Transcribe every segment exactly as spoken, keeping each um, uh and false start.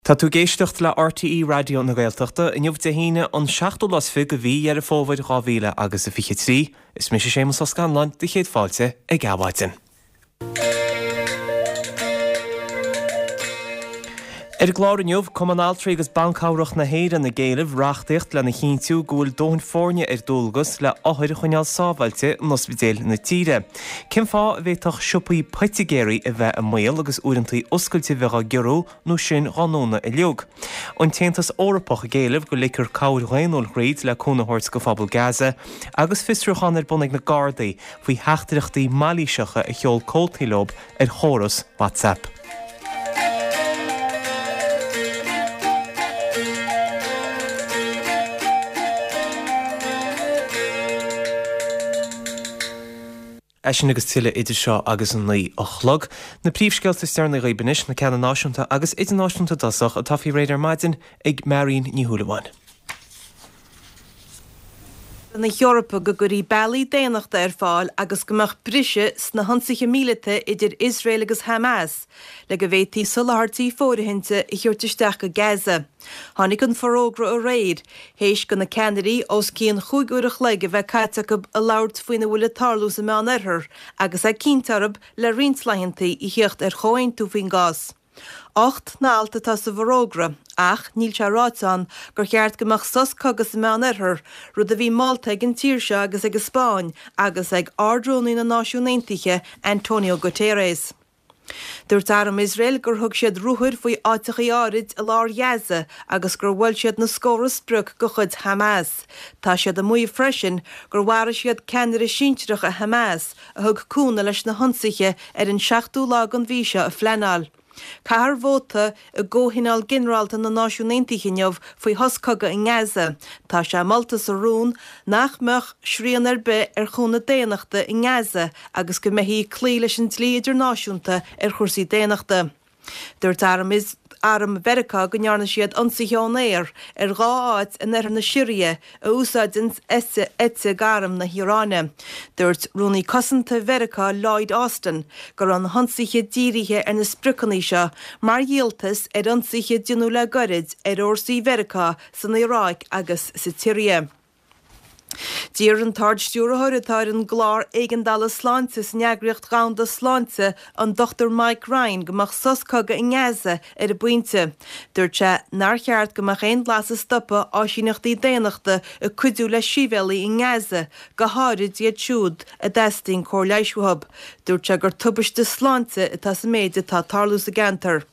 Tá tú géistecht le R T E radio na Gaeltachta in jobh de híine an seachtó las fi go bhí ar a fómhaid ráhíle agus a fiche trí, is mis sé sémas os Scanlan de chéad fáilte ag gabhaitin. Er glár inniuh Comanaltrí agus bancáireach na héire na géileh reachtaíocht le na chinntiú gúil dóin fórne ar dulgus le áthir chuineáil sábhailte nos bidéil na tíre. Cim fá bhéitach siúpaí paitigéirí a bheith a mail agus uaireantaí oscailte bheitha gearú nó sin ranóna i leog. An téantas órappach a géileh go licur cáil réanúil réid le cúnathirt go fabal Gaza agus fistruchan ar bunnig na Gardaí faoi heachtarachtaí malíseacha a cheol cóiltílób ar chóras WhatsApp. Eisian agus tuile idir seo agus an naí a chlog, na príomhsceilte stearna réibenis na ceanna náisiúnta agus idirnáisiúnta dasach a tafií réidir maidin ag Marín ní Húlaháin. Na Eorpa go gurí bailí déanaachta ar fáil agus gomach brise sna hansaige mílete idir Israel agus Hamas, le go bhhétaí solartaí fórathinte i chuirtisteach go Gaza. Tháinig an forógra ó réir, héis go na Canadaí os cían chúigúireach leige bheith caiteach a labhart faoine bhfuil tarlú sa meán airthir, agus ag cíntarab le rinsleithintaí i thíocht ar choáin tú faoin gás. Ocht náalta tá sa bhrógra, ach níl se ráiteán gur cheart gomach sos cogus meán airthir, rud a bhí Malta ag an tíirse agus ag Spáin agus ag ardrónaí na náisiúnaontaithe Antonio Guterres. Dúirt aram Israel gur thug siad rúthir faoi áiteach árid a lár Gaza agus gur bhfuil siad na scóras brug go chud Hamas. Tá siad a muí freisin gur bhhara siad ceannar a sínteach a Hamas a thug cúna leis na honsaige ar an seachtú lag an bhíse a phleanáil. Cahar bhóta a ggóhinál generálta na náisiúnaontaithe neamh faoi hoscoga in Gaza. Tá sé moltas a rún nach meach srían ar be ar chúna déanaachta in Gaza agus go mbeithí clí leis an tlí idirnáisiúnta ar chursaí déanaachta. Dúirt aram is aram Verica go nearna siad ansaíoán éir ar gá áit in ar na Síria a úsáidint etse etse garam na Hiráne. Dúirt rúnaí cosanta Verica Lloyd Austin gur an hansaíche dírithe ar na sprucannaí seo mar dhialtas ar ansaíche dinú le gorid ar orsaí Verica san Iráic agus sa Tíria. Dír an tard stúra thuiritáir an glár éigendala sláinte san neagraíocht gánda sláinte an Doctor Mike Ryan gomach soscoga in Gaza ar a buinte. Dúirt sé nar cheart gomach éon glas a stoppa áisineachtaí déanaachta a cuidú le síbhéalaí in Gaza go háirid iad siúd a deisting cór leisúthab. Dúirt sé gur tubaiste sláinte atá sa méide tá tarlú sa gantar.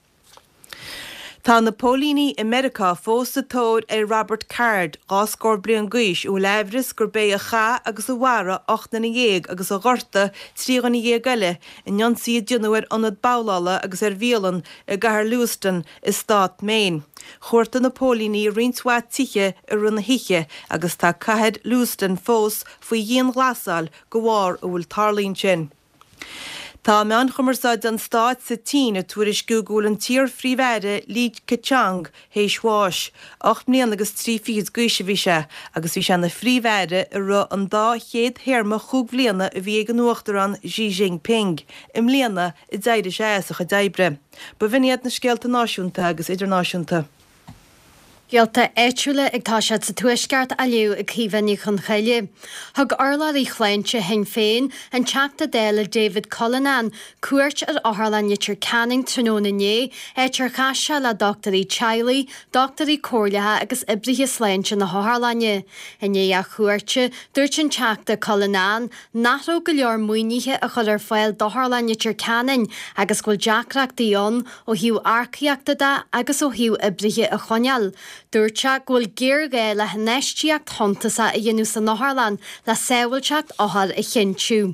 Tá na Pólíní America fósta tóir ar Robert Card gáscór blian gaiis ó leibhris gur bé a cha agus a bhara ochta na dhéag agus a ghorta trígan na dhéag eile in Jonsaí dionúir anad bálála agus ar bhéalan i gcathair Lewiston i stát Maine. Chórta na Pólíní rinsá tiche ar runa hiche agus tá caithead Lewiston fós faoi dhéon ghlasáil go bhfar ó bhfuil tarlíonn sin. Tá meán chumarsáid an stát sa tí a tuairis gúgúil an tír phríomhmhéide Lee Ka-chang hééis Bháis. Och mbliana agus trí fiad gúise bhí sé, agus bhí sé na phríomhmhéide a ru an dá chéad théarma chúg bliana a bhí ag an uachtar an Xi Jinping. Im mbliana i dtaidir sé éasach a d'oibre. Ba bhíoniad na scéalta náisiúnta agus idirnáisiúnta. Gealta éitiúla ag táisiad sa tuaisceart a liú ag cíhaní chun chaile. Thug orlaí chléinte hen féin an teachta déile David Cullinan cuairt ar áthlan itir canning tróna né éitir chaise le doctorí Chiley, doctorí cóirlathe agus ibrithe sléinte na Háthlanne. In é a chuairte dúirt an teachta Cullinan nachró go leor muoinithe a chur ar fáil dothlan itir canning agus bhfuil deacreachtaíon ó hiú arcaíachtada agus ó hiú ibrithe a choneal. Dúirte ghfuil géirgé le hneistíocht thontasa a dhéanú san Háthlan le saoilteacht áthar i chintiú.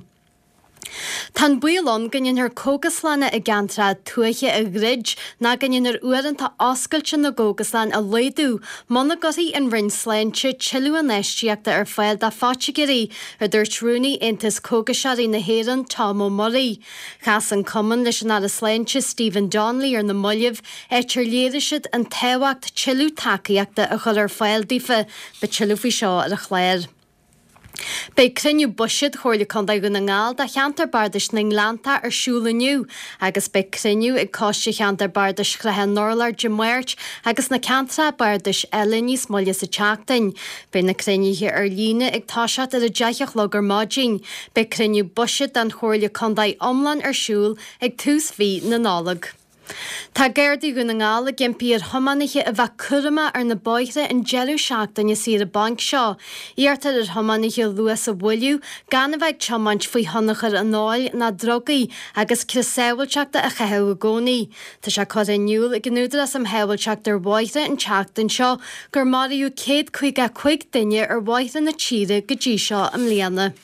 Tá builón gannn ar cógaslanna i gantra tuaiche a grid na gannn ar uanta oscailte na gógaslan a leidú mana gotaí an rinsleinte tiilú an neistíoachta ar fáil de fáitigirí ar dúir trúnaí intas cógasaí na héan Tom O'Murray. Chas an cuman leis an ala sléinte Stephen Donnelly ar na mullibh éitir léiriisiid an tehacht tiilú takeíoachta a chur ar fáil dífa be tiilú fao seo ar a chléir. Bei criniú buisiid chóirla chunda go na ngáil de cheantar bardais na Nglánta ar siúlaniu, agus bei criniú ag cóiste cheantar bardais chluthe Norlar de Muirt agus na cantra bardais eile níos moille sa teachtain. Bei na criniúthe ar líne ag táiseat ar a deich logar máidín, bei criniú buisiid an chóirla chunda omlan ar siúl ag tús bhí na nálag. Tá géirdaí go na ngála gimpí ar thomanaiche a bheith curama ar na báithre an geú seachtain is siar a banc seo. Íartar ar thomanaiche luas a bhfuiliú, gan a bheith teamáint faoi thonachar an náil na drogaí agus crusáhailte a chethe a gcónaí. Tá se chu iniuúil ag gnúdar as am hehailteach ar báithre an teachtain seo gur maríú céad chuig a chuig duine ar báithre na tíre go dtí seo am líana.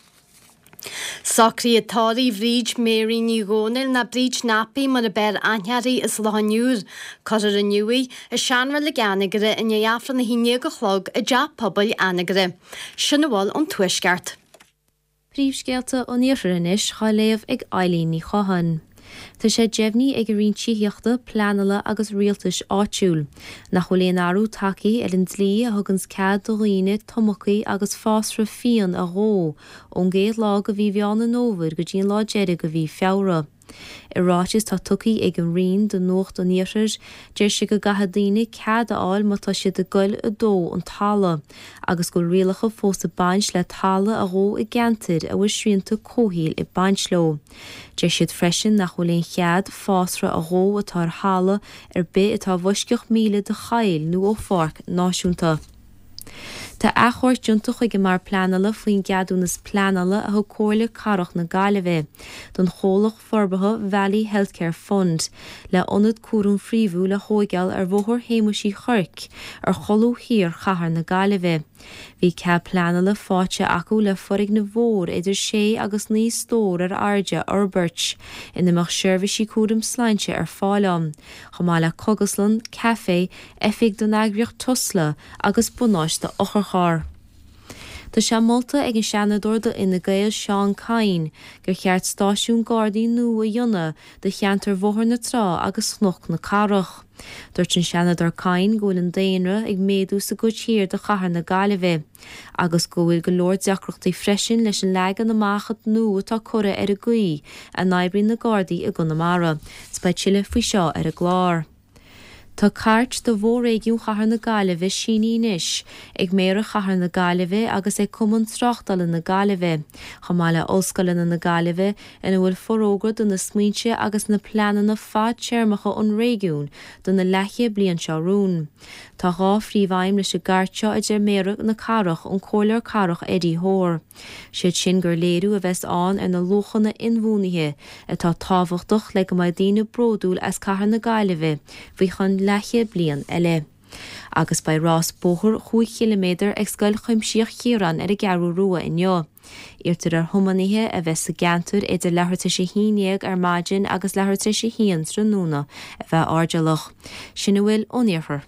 Sacrí atáí bhríd Mary ní gónil na bríd napi mar a bear anhearí is lániúr, Cos ar a nuí a seanra le ganigre in éafran na híine go chlog a deap pobl anigre. Sinna bháil an tuisceart. Príomhscéalta ó níofarinnis chaléamh ag Eileen ní Chohan. Tá sé deimhní ag rion tííochta planala agus rialtas áitiúil. Nach chuléon áú tacaí ar an tlí a thugans cead do riine tomachaí agus fásra fion a ró, ón géad lá go bhí bheán an nómhair go dtíon lá deire go bhí feabhra. I ráis tá tucaí ag an rion do nuacht an níorir, deir si go gatha daoine cead aáil má tá siad a gcuil a dó an talla, agus go rialacha fós a baint le talla a ró i gceantaid a bhfuil sríonta cóhíil i baintló. Deir siad freisin nach chuléon chead fásra a ró atá ar hála ar bit atá bhuisceach míle de chail nó ó pharc náisiúnta. Tá achhairt dúnta chuige mar planala faoin geadúnas planala a thu cóirla carach na Gaillimhe, don chólach forbatha Valley Healthcare Fund, le ionad cuarún phríomhú le hóigeal ar bhóthar héimeasí chorc ar cholú hir chathair na Gaillimhe. Bhí ce planala fáte acu le forig na bhór idir sé agus níos stór ar airde Urbert, ina meach seirbhísí cuaram sláinte ar fálam, chamála Cogaslan, Café, effig don agriocht Tusla agus bunáis de ocharchar. Tá sé molta ag an seanador do ina gail Seán Cain, gur cheart stáisiún Gardaí nua a dionna de cheantar bhóthar na trá agus snoch na carach. Dúirt an seanador Cain go bhfuil an daonra ag méadú sa go tír de chathair na Gaillimhe, agus go bhfuil go leor deacrachtaí freisin leis an legan na máchad nua atá cura ar a gaí a n-oibriú na Gardaí a Gunamara, speisiile faoi seo ar a glár. Tá cart do bhór réigiún chathair na Gaillimhe síní níis, ag méra chathair na Gaillimhe agus ag cumann tráchtála na Gaillimhe, chamála óscailna na Gaillimhe ina bhfuil forógra do na smaointe agus na planana fad teirmeacha an réigiún do na leiche bliain seo rún. Tá dhá phríomhaim leis a garteo idir méra na carach an cóilear carach Eddie Hór. Siad sin gur léirú a bheits an ar na lochanna inmhúnaithe atá tábhachtach le go maid daoine bródúil as chathair na Gaillimhe, bhí chun leiche blian eile. Agus bei rás bóthar chuig kilometr ag scoil chuimsíoch chiaran ar a gearú rua inneo. Irtar ar thumanithe a bheits sa geantúr idir leharta sé híineag ar maidin agus leharta sé hían trúna a bheith ardalach. Sinna bhfuil óníorthar.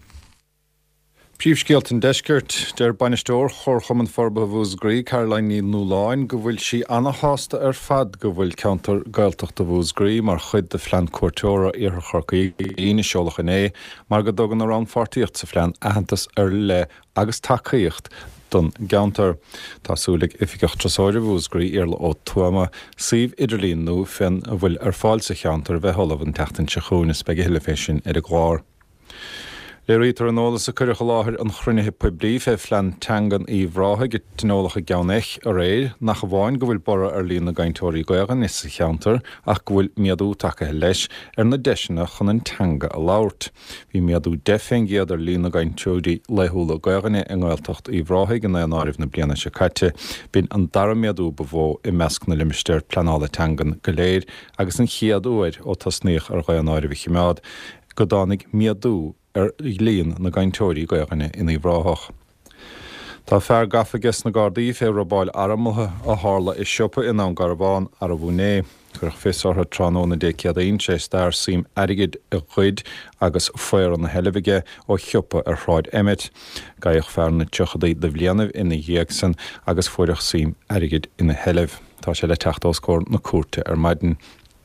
Príomhscéalta deisceart der bainisteoir chur chumann forba bhús Grí Caroline Ní Núláin go bhfuil si anna hásta ar fad go bhfuil ceantar gailteachta bhús Grí mar chuid de phlean cuairteóra ar chorcaí ine seolach in é, mar go dogan ar an fortíocht sa phlean ahantas ar le agus tacaíocht don geantar. Tásúlaigh ifigeach trasáide bhús Grí ar le ó tuama suíomh idirlíon nó fin a bhfuil ar fáil sa cheantar bheith tholamh an teachtain se chúna spege hiile fésin ar a gláir. Le réitar an ólas a chuircha láthir an chruinethe poibríomh é phlean teangan í bhrátha go tinólach a geannaich a réir nach bháin go bhfuil bara ar líon na gaintóirí gaegan is sa cheantar ach go bhfuil miadú takeithe leis ar na deisina chun an teanga a labhairt. Bhí miadú defin géad ar líon na gaintóirí leithúla gaeganna an gáilteacht í bhrátha gan na áirimh na bliana se caite, bín an dara miadú bhó i measc na limisteir pleanála teangan go léir agus an chiaadúir ó tasníoch ar gá an áirimh chimeád go dánig miadú ar líon na gaintóirí gaeganna ina bhráthach. Tá fear gafagus na Gardaí fé rabáil aramaltha a hála is siopa in an Garbán ar a bhúné, gur fésartha tránó na déciad aon sé stair sim airigid a chuid agus foiar an na heilehige ó siopa ar shráid Emmet, gaíoch fear na tuchadaí de bhlianamh ina dhéagsan agus foireach sim airigid ina heilemh. Tá sé le teacht oscór na cuarta ar maidin.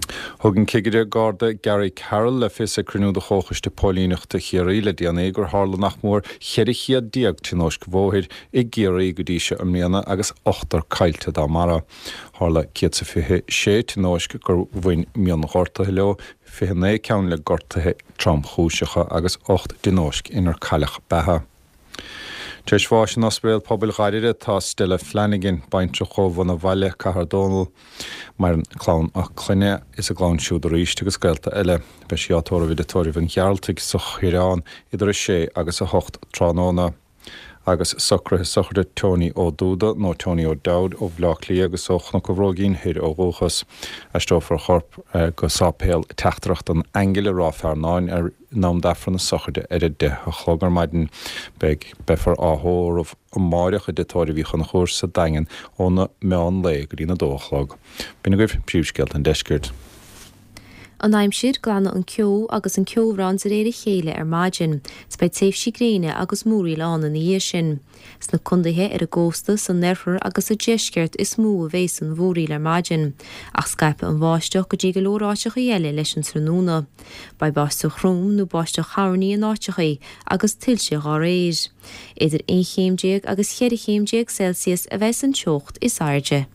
Thugann cigidir Garda Gary Carroll le fis a cruinú de chóchaiste pólíneachta chiaí le déana gur hála nach mór cheirichiad diaag tinós go bhóthir i ggéirí go díise am líana agus ochtar caiilte dá mara. Hála ciad sa fithe sé tinós gur bhain mion ghortathe leo fithe né ceann le gortathe trom chúiseacha agus ocht dinóisc inar cailech bethe. Teis bháis an osprail pobail gaiire tá Stella Flanagan baintre chomh na bhaile Cahar Donal mar an clán ach chluine is a glán siúd ríist agus gailta eile be sí átóra viditóri van gearaltig sa chirán idir sé agus a hocht tránóna agus socrathe socharte Tony O'Dúda nó Tony O'Dowd ó bhlachlí agus ochna go bhróginn hir ó bhóchas a stófar chorp go sápéal teachtracht an engile ráfear náin ar nám dafran na socharte ar a de a chlogar maidin beag befar áthór ó máireach a detóri bhí chun chóir sa daingen óna meán le go dtína dóchlog. Bína goibh príomhsceilt an deisgirt. An aimsir glanna an ceú agus an ceórán sa réir chéile ar maidin, spéid saoh sí gréine agus múí lána na dhé sin. Sna chundaithe ar a ggósta san nerfar agus a deisceart is mú a bhééis an bhórí ar maidin, ach scape an bháisteach go dtí go lóráiseach eile leis an trúna. Ba báisteach chrúm nó báisteach charnaí an áitechaí agus tilse gá réir. Idir one chéimdéag agus cheir chéimdéag Celsius a bheits an teocht is airde.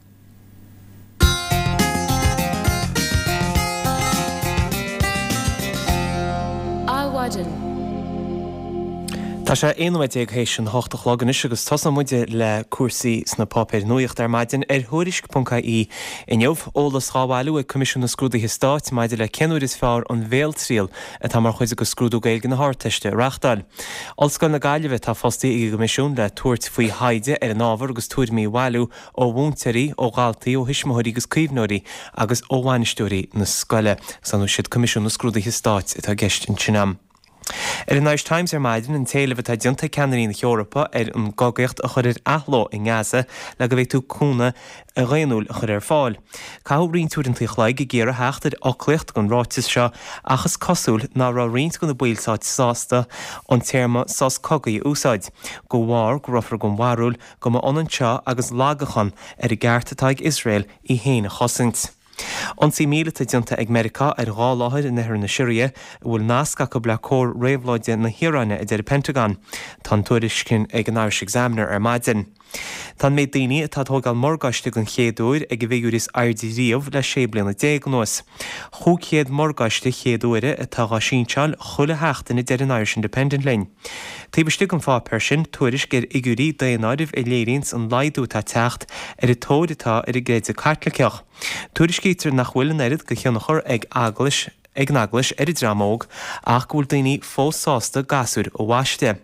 Tá sé éonmid ag hééis an hochtachlagan is agus tosa muide le cuasaí sna papéir nuocht ar maidin ar thuairisc.í inneomh ólas chábhailú ag Comisiún na Scrúdaithe Stáit maidide le cenúir is fearr an bhéaltrial a tá mar chuide go scrúdú gailge na háteiste reachtáil. Olscoil na gaiileh tá fostaí ag Comisiún le tuairt faoi haide ar an ábhar agus tuairimí bhailú ó bhúntairí ó gáiltaí ó hisismóirí agus cíomhnóirí agus ó bhainisteúirí na scoile sanú siad Comisiún na Scrúdaithe Stáit atá gceist in Tsinam. Er in Irish Times ar maidin an téileh atá dionta ceannaí na Eorpa ar an gogaocht a chuir athló in Gaza le go bhéh tú cúna a réanúil a chur ar fáil. Cá rion túr an tíochleig i ggéar a heachtar ochlaocht gon ráitis seo achas cosúil ná rá riont gon na builsáid sásta an téirma sás cogaí úsáid. Go bhhar go rofar gon bharúil go má onan seo agus lágachan ar i gceartatáig Israel i héana chosint. Ansí míle dionta ag America ar gá láthir in nethir na Siria bhfuil nasca go bla cór réamhláide na Hiráine idir Pentagon, tá tuairiscin ag an Irish Examiner ar maidin. Tá méid daoine atá tógáil mórgáiste an chéadúir ag go bhíúir is airdiríomh le sé bliana déag nuas. Thug chéad mórgáiste chéadúire atá gá sínseáil chula heachtainna deir an Irish Independent Lein. Taobh an fá persin tuairis gur igurí daonáidh i léirins an laidú tá techt ar i tóid atá ar i gréide cartlaceach. Tuairis cítar nach bhfuil an airid go cheannachar ag aglas ag naglas ar i dramóg ach bhfuil daoine fósásta gasúr ó bhaiste.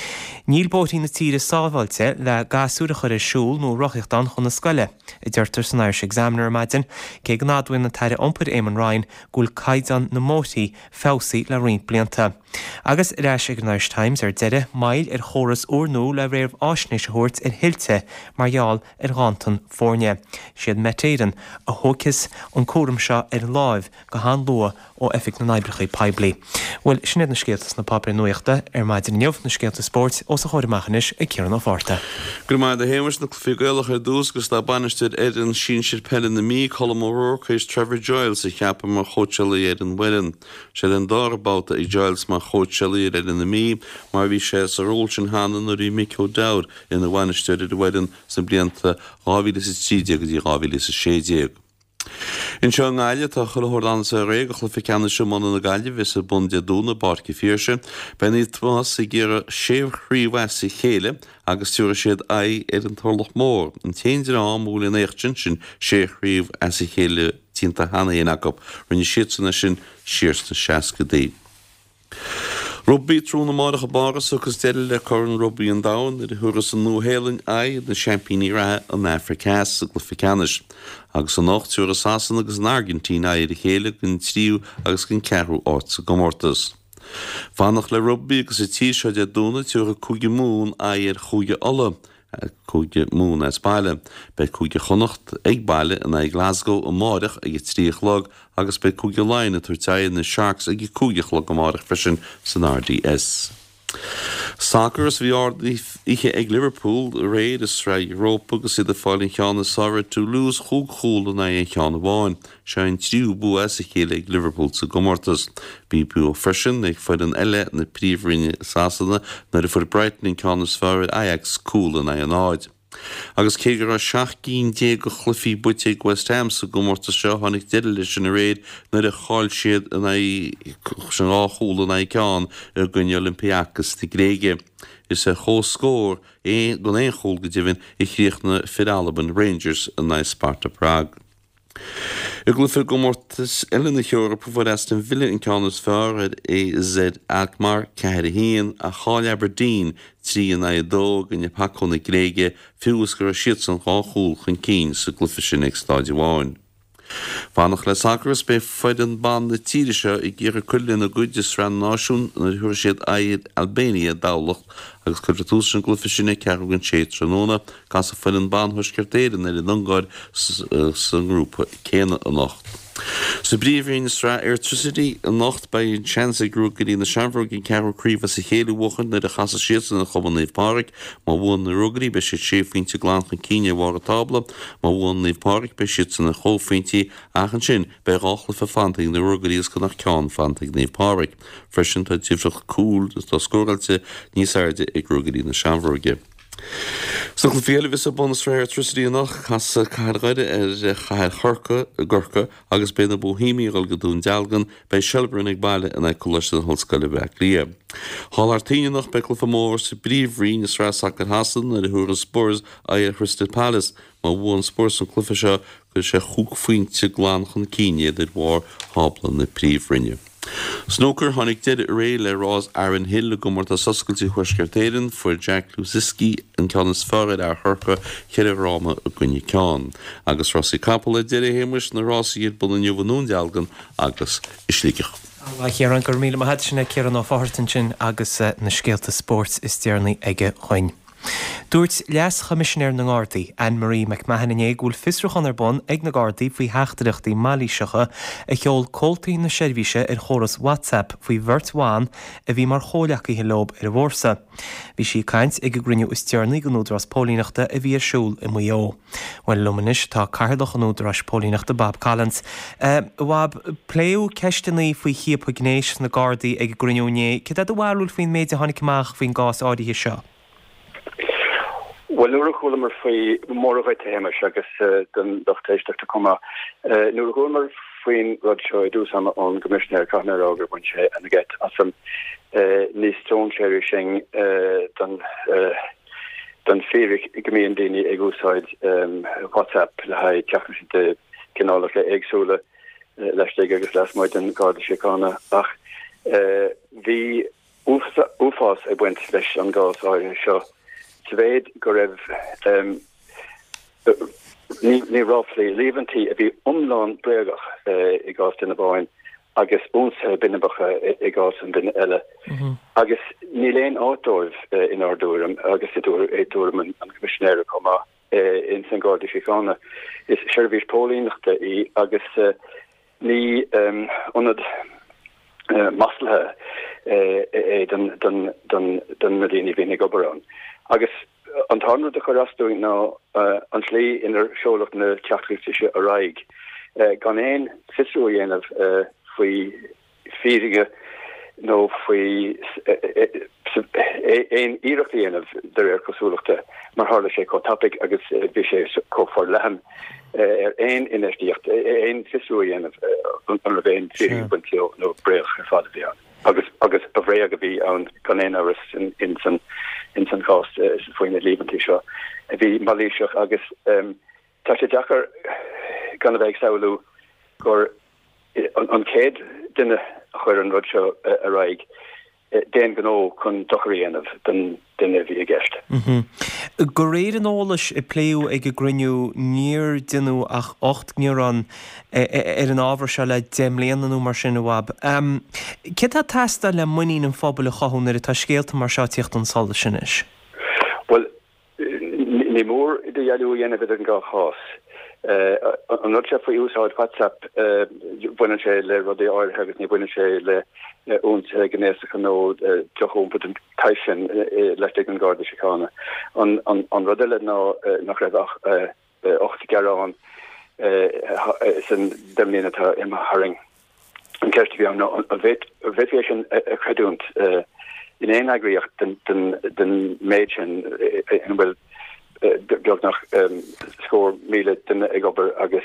Níl bótí na tíre sábhailte le gasúra chur is siúl nó rochiachtan chun na scoile. I ddeirtar san Irish Examiner maidin cé gnáadhain na taire iompar éman Ryan gúil caidan na mótaí fésaí le riont blianta. Agus i reis ag an Irish Times ar deire mail ar chóras uairnú le réamh áisnéis thuirt ar hilte margheall ar Ghantan Fórne. Siad metéirean a thóchas an córam seo ar láimh go hán lua ó effic na naibrechaí Paiblí. Well, sinad na scéaltas na papir nuachta ar maidin neomh na scéalta sport ó sa choirimachchanis ag Ciaran Ó Pháirte. Gur maid a héimeas na fiúgéalach ar dús gus tá banisteid ar an sin siad pelin na mí Colm O'Rourke is Trevor Giles a cheappa mar chótealaí ar an bhuiin. Siad an dárbáta i Giles mar chótealaí ar na mí, mar bhí sé sa ról sin hána na rí Mick O'Dowd in na banisteid ar a bhuiin sa blianta gáhíle sa tíideag dí gáhíle sa séideag. In seo gáile tá chulthór sa réig chla fi ceanna se mna na gáile vis a bundia dúna barci fíorse, ben í tmás i ggéar séomhríomhhes i chéile agus túra siad é ar an tolach mór. An téidir á múla éachtin sin séomhríomhhes i chéile tínta hana éanaach rinne siad sanna sin siirsta seaca dé. Rugby trúna máireach a baras agus deile le churann rugby an dain ar thuras an nóhéalainn é na Championí rathe an Africás sa gluficanis. Agus an nacht túra sasan agus an Argentína ar a chéile gon tríú agus gon ceathrú áit sa gomórtas. Fánach le rugby agus i tí seo de dúna túra cúige mún é ar chúige ala, cúige mún as baile, be cúige chonacht ag baile in é Glasgow a máireach ag i tríochlag agus be cúige lein a tuairteáid na Sharks ag i cúige chlag a máireach freisin san R D S. Soccer vi ar ikke ag Liverpool réid is ra Europa agus si de fáilin cheanna Sara Toulouse chúgchúla na é cheanna bháin se an tríú bu as a chéile ag Liverpool sa gomortas. Bí bu frisin ag fud an eile na príomhrinne sásanna na fu Brighton in cheanna sfáir Ajax cúla na an áid. Agus cé gur a seach cín dé go chlufií buite West Ham sa gomórta seo tháinig deidir leis an réid na a cháil siad an san áthúla na ceán ar gunne Olympiacos de Gréige. Is a chó scór é don éon chóil go dtíhann i chríochna Fidalaban Rangers an na Sparta Prague. I glufa gomórtas eile na Europa bhfuil Aston Villa in ceannas fearad é Z Alkmaar ceithre híon a cháil Aberdeen trí an na dóg in Paco na Gréige fiúgus gur a siad san cháchúil chun cín sa glufa sin ag stáide bháin. Fánach le sacras be foiid an ban na tíiri seo i ggéar cuillin na gúideas ran náisiún na thuair siad aiad Albania dálacht agus chuir tús an glufa sinna ceargan sé tróna cas a foiid an ban thuiscertéidir na an angáid san grúpa céine a nacht. Sa bríomhíon stra electricity a nacht bei an chance grú go dtí na seanfrog in cearú críomh sa chéadú wochan na a chasa siad na choban naomh páric má bhhain na rugaí be siad séfhaointe glánchan cíine bhhar a tabla má bhhain naomh páric be siad san na chófhaointí achan sin be ráchla fa fantaigh na rugaíos go nach ceán fantaigh naomh páric. Freisin tá tíomhreach cúil tá scóráilte níos airde ag rugaí na seanfroge. So go féle vis a bonus fra electricity nach has cairgaide ar chair chorca a gorca agus be na bohíí gal go dún dealgan bei Shelburne ag bailile in ag choiste an hoscaile bheith lia. Hall artíine nach becle fa mór sa bríomhrí is ra sacar hasan ar a thuair Spurs a ar Crystal Palace má bhn Spurs an clufa seo go sé chuúg faointe glán chun cíine idir bhór háblan na príomhrinne. Snooker tháinig dead ré le rás Aaron Hill go mórta soscailtí thuiscertéireann fuair Jack Lusiski an ceannas fearad ar thurcha cheir ráma a gcuine ceán. Agus Rossi Capel dead a héimis na rásaíad bun an jobhanún dealgan agus islíigech. Chéar an gur míle maithe sinna cearan á fáirtain sin agus na scéalta sport is dearnaí aige chuin. Dúirt leas chomisisinéir na Gardaí Anne-Marie McMahon in éagúil fisrachan ar bon ag na Gardaí faoi heachtarachtaí máilíseacha a cheol cóiltaí na seirbhíse ar chóras WhatsApp faoi bhirtháin a bhí mar chólacha i lob ar bhórsa. Bhí sí caint ag go grinneú is dearnaí go núdras pólíneachta a bhí arsúil i muo. Bhain lumanis tá cairdach an údras pólíneachta Bob Collins. Wab pléú ceistenaí faoi chiaapa gnéis na Gardaí ag grinneúné, cé a bhhailúil faoin méide tháinig amach faoin gás ádaithe seo. Well, nuair a chuala mar faoi mór a bheith téime agus den dochtéisteach cuma. Nuair a chuala mar faoin rud seo i dús am an gomisisinéir Cathair águr buin sé an gceith as an níos tón séir sin den féric gomíon daoine ag úsáid WhatsApp le haid ceachta cinálaach le éagsúla leis agus leis maid an gáda séánna ach bhí úfás a buint leis an gás áir seo. Tveid go raibh ní ráflí líhantí a bhí omláin breagach i gás duna bháin agus únsa binnebacha i gás an duine eile. Agus ní léon átóibh in ardúram agus i dúram an commissionéire comá in san Gardaí Síochána is seirbhís pólíneachta í agus ní onad maslathe é den medíine bhínig oberán. Agus an tána de chorastúing ná an slí inar seolach na teachtaíise a raig. Gan éon fisú dhéanamh faoi fíringe nó faoi éon íirecht dhéanamh de réir cosúlachta mar hála sé có tapig agus bhí sé có for lehan ar éon inistíocht éon fisú dhéanamh an le bhéon fíring buinteo nó breach ar fáda bhí an. agus agus a bhré a bhí an gan éon áras in in san in san cost is faoin na líbantí seo a bhí malíiseach agus tá sé dechar gan a bheith saoú gur an céad duine chuir an rud seo a raig déan gó chun dochaíanamh den duine bhí a gceist. Go réad an ólais i pléú ag go grinneú níor duine ach ocht níorrán ar an ábhar se le déimléananú mar sin bhab. Cé tá teasta le muín an fábal a chaún ar a tá scéalta mar seo tíocht an sála sin is? Well, ní mór de dhéanú dhéanamh an gá chás an not for úsáid WhatsApp buine sé le rodí áirthegus ní buine sé le ún gnéach nó deúmpa an caiisisin leis an Garda Síochána. An rodile ná nach raibh ochta garrán san demlíonatá im haring. An ceist bhí an a bhéit sin a creúnt in éon agriocht den méid sin in bhfuil beag nach scór míle den ag obair agus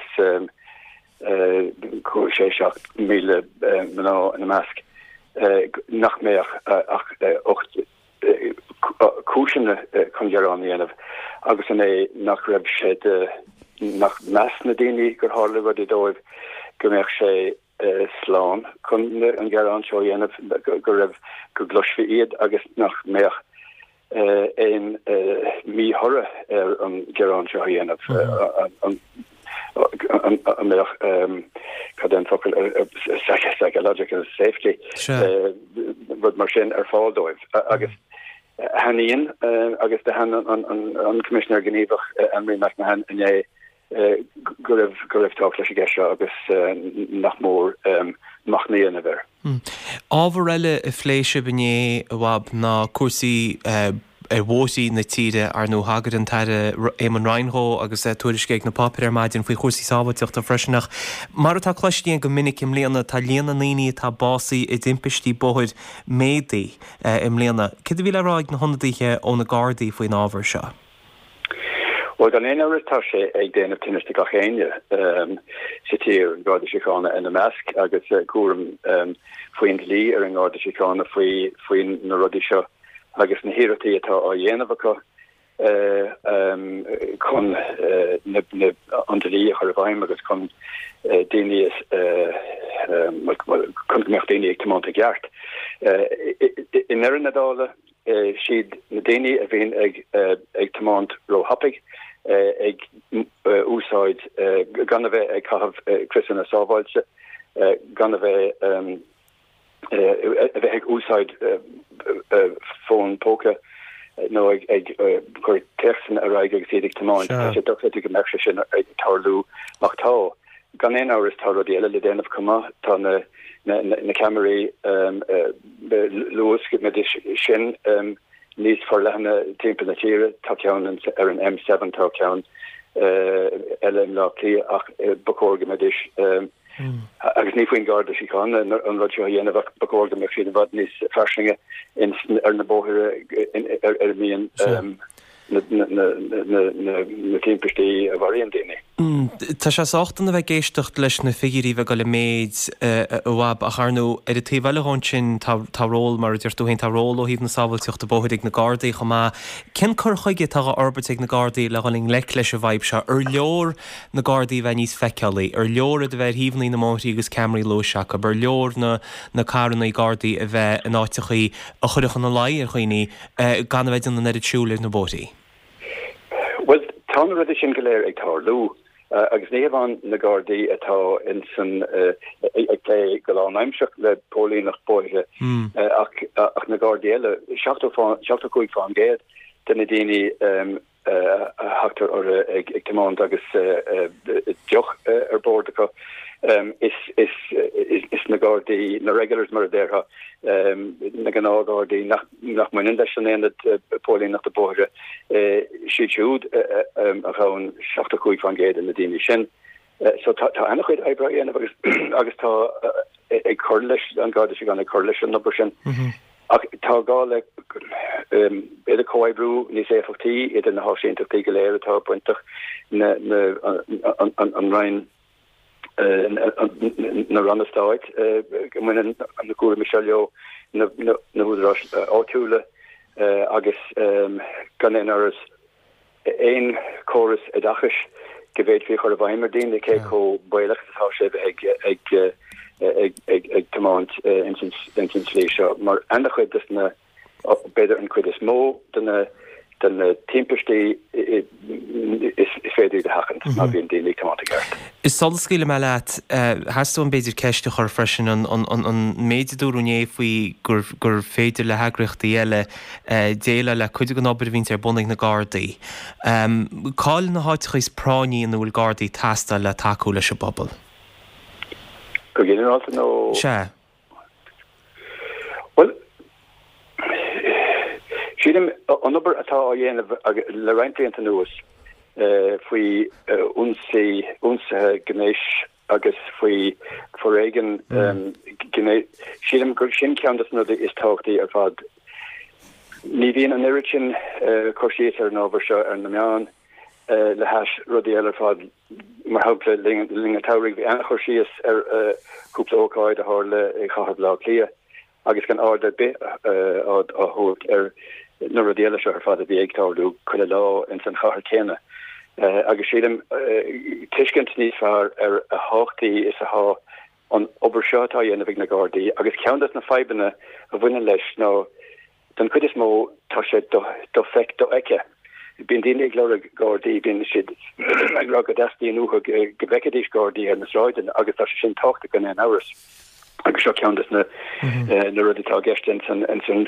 chu sé seach míle mná in a measc nach méach ach ocht cúisina chun gearán dhéanamh agus in é nach raibh sé nach meas na daoine gur hála bhd i dóibh go mbeadh sé sláán chun an gearán seo dhéanamh gur raibh go glosfi iad agus nach méach een mí horre er an gerán se héanamh an méach den fo psychological safety bud mar sin ar fádóibh agus haníon agus de han an commissioner gníomhach an ri me na han iné go raibh go raibh tá leis geise agus nach mór machníon a bhir. Ábhar eile i phléise bné a bhab ná cuasaí ar bhótaí na tíre ar nó hagad an taire éman Reinhó agus tuairiscéag na papir ar maidin faoi chuasaí sábhateocht a freisinach. Mar atá cloistíon go minic im léana tá léana naoine tá básaí i d'impistí bóthir médaí im léana. Cid bhí le ráid na honadaíthe ó na Gardaí faoin ábhar seo? Well gan éon áiritá sé ag déanamh tiniste go chéine sa tír an Garda Síochána ina measc agus cuam faoin lí ar an Garda Síochána faoin na rudí seo agus na hiiretaí atá á dhéanamh acu chun an lí a chu bhaim agus chun daoine chun meocht daoine ag tamánta gceart. In éan nadála siad na daoine a bhíon ag tamánt róthapig ag úsáid gan a bheith ag chahabh Christian a sábhailte gan a bheith a bheith ag úsáid fón póca nó ag chuir tesan a raig agus iad ag tamáint sé do go me sin ag tarlú ach tá gan éon áras tá rodí eile le déanamh cumá tá na na Camerí Lewis me sin níos for lena timp na tíre tá ceann ar an M seven tá ceann eile lá lí ach bacóga me dis agus ní faoin Garda Síochána an rud seo dhéanamh bacóga me sin bhd níos fearsinge ar na bóthire ar mííon na timpistí a bharíon daoine. Tá sé sáachtain a bheith géistecht leis na figuríomh go le méid bhab a charnú ar a tíhile hán sin táról mar dúir tú hén táról ó híh na sábhailteocht a bóthir na Gardaí chumá. Cin chur chuige tá orbat ag na Gardaí le gáling le leis a bhaib se ar leor na Gardaí bheith níos feicealaí, ar leor a bheith híomhnaí na mátaí agus Camerí Lóiseach, ar leor na na carannaí Gardaí a bheith an áitechaí a chuireach an lá ar chuoine gan bheith an na neidirtúir na bótaí. Well, tá na rudi sin go léir ag tarlú agus néamh na Gardaí atá in san ag lé go lá aimseach le pólí nach bóithe ach na Gardaí eile seachta chuig fáin géad den na daoine heachtar ar ag tamáint agus deoch ar bord acu is is na Gardaí na regulars mar déirtha na gan ágádaí nach muin de sin éad pólí nach de bóire si siúd a chaann seachta chuig fan géad in na daoine sin. So tá annach chuid ebra agus agus tá ag chur leis an Garda Síochána ag chur leis an number sin. Tá gá le beidir cóibrú níos éfachtaí iad na háisiintachtaí go léir atá buintach an rain na rannaáid muin an na cuara Michelio na bhúdrás áitiúla agus gan éon áras éon choras a dachas go bhéad fao chuir a bhaimar daoine cé có bailachas atá sé ag ag tamáint in sin slí seo mar annach chuid na beidir an cuid is mó duna den timpiste is féidir de hachen na bhíon déala tomáta gart. Is solscíile me leat heú an béidir ceiste chur freisin an méidirúné faoi gur féidir le heagrichttaí eile déile le chuide an obair vín ar bunnig na Gardaí. Cáil na háit chuos práníí an bhfuil Gardaí tasta le takeú leis a bobbal. Go gin alta nó Se. Well, Sílim an obair atá á dhéanamh le reintlíonnta nuas faoi únsaí únsa gnéis agus faoi forréigen sílim gur sin ceantas nó is táchtaí ar fad ní bhíon an iritin cosisií ar an ábhar seo ar na meán le heis rudí eile fad mar hapla linga tairigh bhí an chosisiíos ar cúpla ócáid a hála i chahab lá clia agus gan áda bit á thuút ar na rudéile se ar fad a bhí agtáú chuile lá in san chahar céine. Agus sílim tuiscint níos fearr ar a háchtaí is a há an obair seotá dhéanamh na Gardaí, agus ceantas na feibanna a bhuine leis nó den chud is mó tá sé do feic do aice. Bín daine ag le Gardaí bín siad ag ra go deastíí nucha go bhecadís Gardaí ar na sráidean agus tá sé sin táchta gan an áras. agus seo ceantas na na ruditá gestin san an san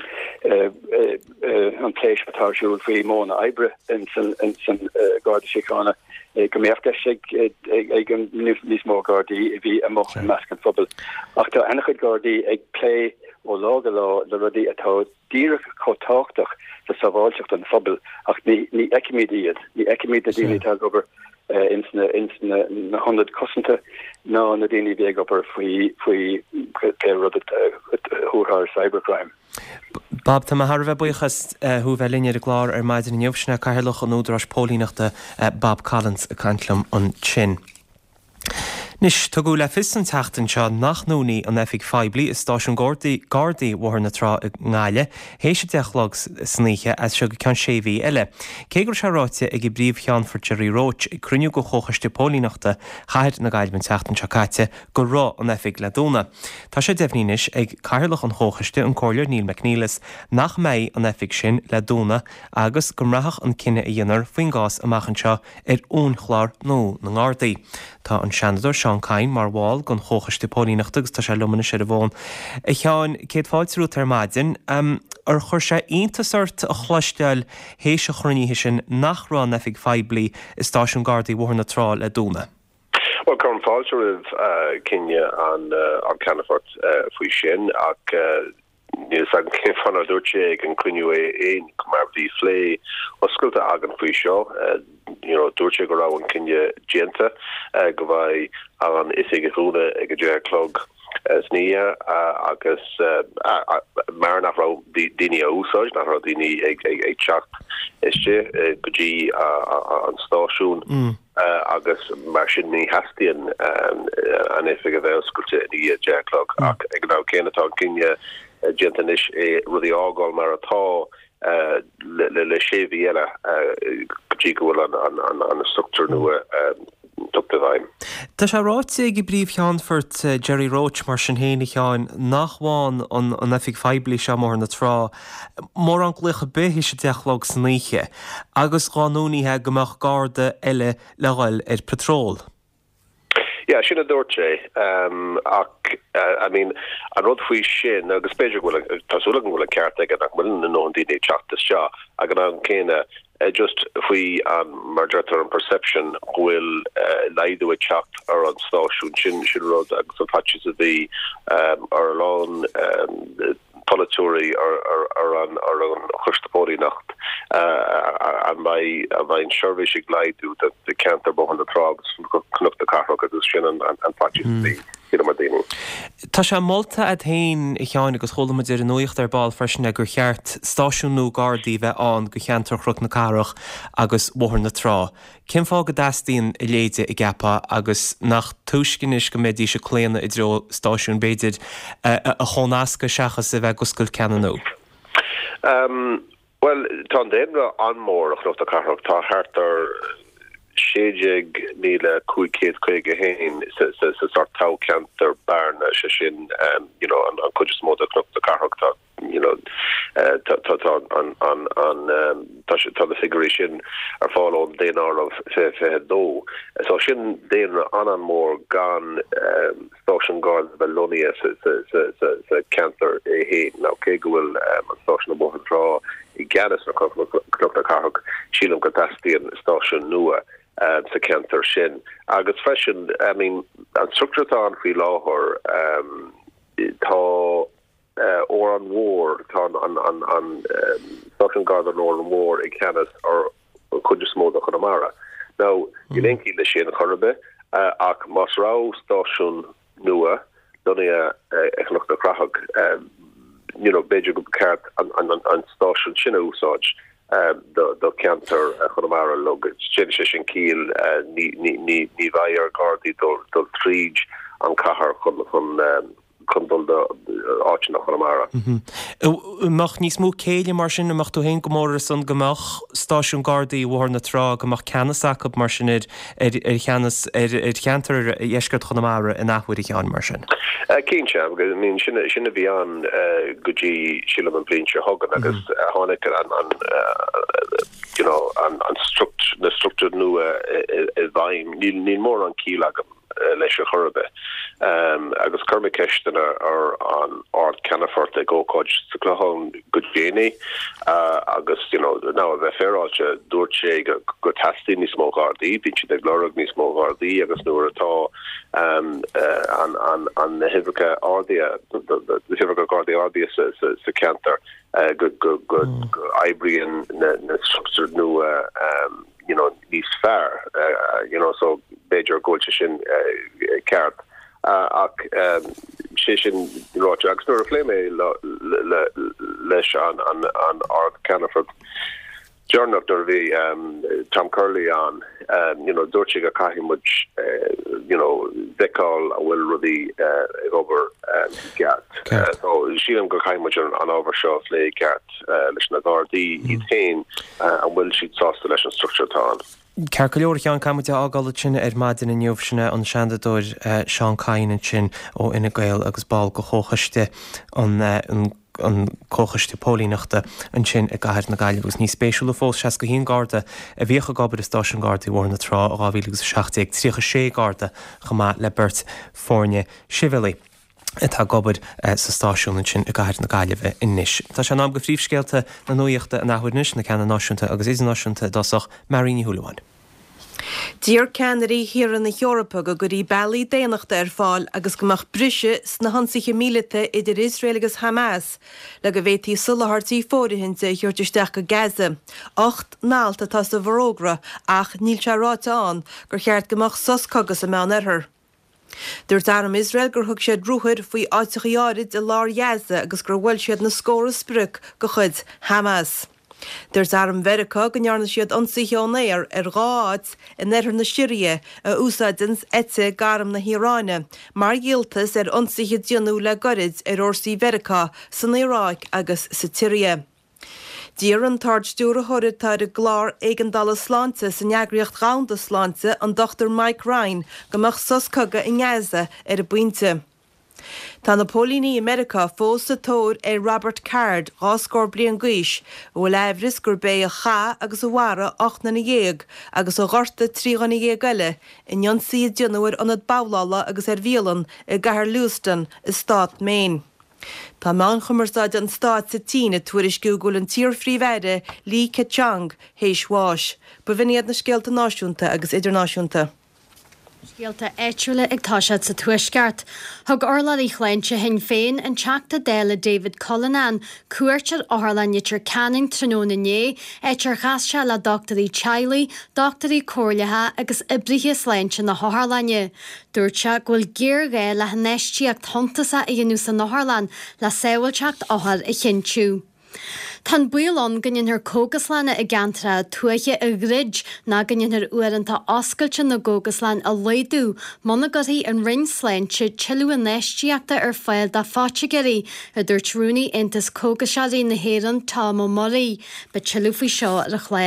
an pléis atásúil faoi móna ebre in san in san Garda Síochána go méfte ag an níos mó Gardaí i bhí a mo meascan fphobal. Ach tá annachchuid Gardaí ag lé ó lága lá le rudí atá díreach chotáchtach sa sábháilteach an fphobal ach ní ní eicimíad ní eicimíad na daoine tá gobar insna insna na hundred cosanta ná na daoine bheag opair faoi faoi pe rud thuthar cybercrime. Bob tá mar bheith buchas thu bheith líine a glár ar maidir in jobsna caiirlach an údras pólíneachta Bob Collins a cantlam an sin. Nis tá go le fis an teachtain seo nach nóí an efig feibli is stáisiún Gardaí Gardaí bhhar na trá ngáile, hééis sé deachlags sníe as se go cean séhí eile. Cé gur se ráite ag i bríomh chean for Jerry Roach i cruniú go chochaiste pólíneachta chaid na gaiilbann teachtain seáite go rá an efig le dúna. Tá sé defhníis ag cairlach an chochaiste an cóir Neil McNeilis nach méid an efig sin le dúna agus go mrathach an cinenne a dhéanaar faoin gás amachchan seo ar ún chláir nó na Gardaí. Tá an seanador Seán Cain mar bháil gon chochaiste pólíneachta agus tá sé lumana sé a bhin. I cheann céad fáilteú tar maidin ar chuir sé iontasart a chluisteil hééis a chruníhé sin nach rá efig feibli is stáisiún Gardaí bhhar na trá le dúna. Well chun fáilteúh cinne an an Canafort faoi sin ach níos an cin fanna dúirte ag an cluniú é éon mar bhí flé oscailta agan faoi seo dúirte go rá an cinne dienta go bhaid an is ag rúna ag a dearclog sní agus mar nach rá daine a úsáid nach rá daine ag ag teacht iste go dtí an stáisiún agus mar sin ní hastíon an ifig a bheith oscailte ní dearclog ach ag ná céanatá cinne gentenis é rudí ágáil mar atá le le séhí eile gotí gohfuil an structúr nua tugta bhaim. Tá sé ráite ag i bríomh cheanfort Jerry Roach mar sin héana cheáin nach bháin an efig feibli se mór na trá mór an glucha béhí sé deachlog sníe agus gánúníthe gomach Garda eile leáil ar petról. Yeah, sinna dúirte um, ach uh, I mean an rud faoi sin agus beidir bhfuil tásúla an bhfuil ceart ag nach bhfuil na nó daoine teachtas seo ag an an céine just faoi an marghetar an perception bhfuil leidú a teacht ar an stáisiún sin sin rud agus an patches a bhí ar lán polytúí ar an chustapóí nacht an mai an service ag leidú de cantar bohan na trágus cnucht a carro agus sin an patches a bhí. Tá sé molta a tain i cheáin agus cholamid ar an nuocht ar ball freisin gur cheart stáisiúnú Gardaí bheith an go cheantar chruch na carach agus bhhar na trá. Cin fá go dastíon i léide i gapa agus nach tuiscinis go médí se cléanna i dro stáisiún béidir a chonasca seachas a bheith goscail ceanú. Well, tá déimre anmór a chrucht a carach tá hartar shejig nila kuikate kuige hain sa sa sa sort tau canter barn shin um you know on could just more the club the car hooked up you know uh on on on um touch to the figuration or follow den of fe fe do so shin den on and more gone um social guards Valonia sa sa sa sa canter he now kegul um social more draw Ganis na club carhog Sheelum Catasti station nua uh, sa canter shin agus fashion I mean an structure on free law or um tá uh, or on war tá on on on station guard on or war in Canis or could just more the Connemara now you link the shin Corbe uh ak Masrau station nua donia uh club carhog um you know, Beja Cart and and and station Chino Usage, um, the the canter Connemara luggage, Chenishin Keel, ni ni ni ni Vayer Gardi, the the Trige, and Cahar from from Condol the Archina Connemara. Mach ní smó céile mar sin amach tú hen gomór san gomach Station Gardaí war na trá gomach Canasach up mar sin er er Canas er er canter Yeshkert Connemara in nachhuiir ich an mar sin. Keen cham, I mean shinna shinna beyond Guji Shilam and Plincher Hogan agus Honik and on you know on on structure the structured new is buying need need more on Keelagam leisure chorbe um agus Kermikeshton are on or Canafort they go coach to Clohon good Janie uh agus you know now a feralcha Dorche go tasty ni small gardi pinch the glorog ni small gardi agus no at um uh on on on the Hivika Ardia the the the Hivika Gardi Ardia so so canter uh good good good Ivory and the structured new uh um you know these fair uh, you know so major goalshin uh, card uh um shishin Roger Axner flame lesh on on on our Canaford Journal Derby um Tom Curley on um you know Dorchiga Kahim which uh, you know they call will really uh over um gat uh, so Sheelam go Kahim which on over show play cat uh lishna Gardi eighteen and will sheet sauce the lesson structure town Carcolor Jan Camute Agalchin er Madin in Jofshna on Shandador Sean Kain and Chin or in a Gael agus ball go hochaste on an an cochaiste Polínachta an sin a gaiir na gaiile gus ní spéisiúla fós se go híon garda a bhíocha gobar is Station Gardaí war na trá a gáhílagus seachtag tríocha sé garda chumá le burt fórne sibhelaí. Tá gobad sa stáisiún sin a gaiir na gaiileh inis. Tá se ná go phríomhscéalta na nuíochta a nachhuiirnis na ceanna náisiúnta agus is náisiúnta dosach Maríní Húlaháin. Dír Canary hir in na Europa go gurí bailí déanaachta ar fáil agus gomach brise sna hansaige mílite idir Israel agus Hamas le go bhétí sullartí fórihinnta thuirtisteach go Gaza. Ocht nálta tá sa bhrógra ach níl se ráta an gur cheart gomach soscogus a meán arthar. Dúirt arm Israel gur thug siad rúthir faoi áiticha áirid i lár Gaza agus gur bhfuil siad na scóra sprúc go chud Hamas. There's arm Verica gnearna siad ansaíonéir ar gáid in nethar na Síria a úsáidins ete garam na Híráine, mar ghialtas ar ansaíche dionú le gorid ar orsaí Verica san Iráic agus sa Tíria. Dír an tartstúra thurid tá a glár éigandala sláinte san neagraíocht gáunda sláinte an Doctor Mike Ryan gomach soscoga in Gaza ar a buinte. Tá na Pólíní America fós a tóir é Robert Card gáscór blian gaiis ó leibhris gur bé a cha agus a bhara ach na dhéag agus a gharta trígan na dhéag eile inionsaí dionúir anad bálála agus ar bhíalan i gcathair Lewiston i stát Maine. Tá meán chumarsáid an stát sa tíine tuairis gúgúil an tír phríomhheide Lee Keqiang héis bháis, ba bhíoniad na scéalta náisiúnta agus idirnáisiúnta. Scialta éitiúla ag táisiad sa tuaisceart. Thug orlaí chléinte hen féin an teachta déile David Cullinan cuairtear orlainnitir canning tróna né éitir chaiste le Doctorí Chiley, Doctorí Cóirlatha agus ibrithe sléinte na Harlainne. Dúirte ghfuil géir ré le neistíocht thontasa i ghnú san Harlan le saoilteacht áthar i chintiú. Tan builón gannn ar cógaslána i gantra tuaiche a grid na gannn ar uanta oscailte na gógasláin a leidú mana gothaí an rinsléinte tiilú a neistíoachta ar fáil da fáitigeirí a dúirt rúnaí intas cógasaí na héan tá mo morí, be tiilú faoi seo ar a chléir.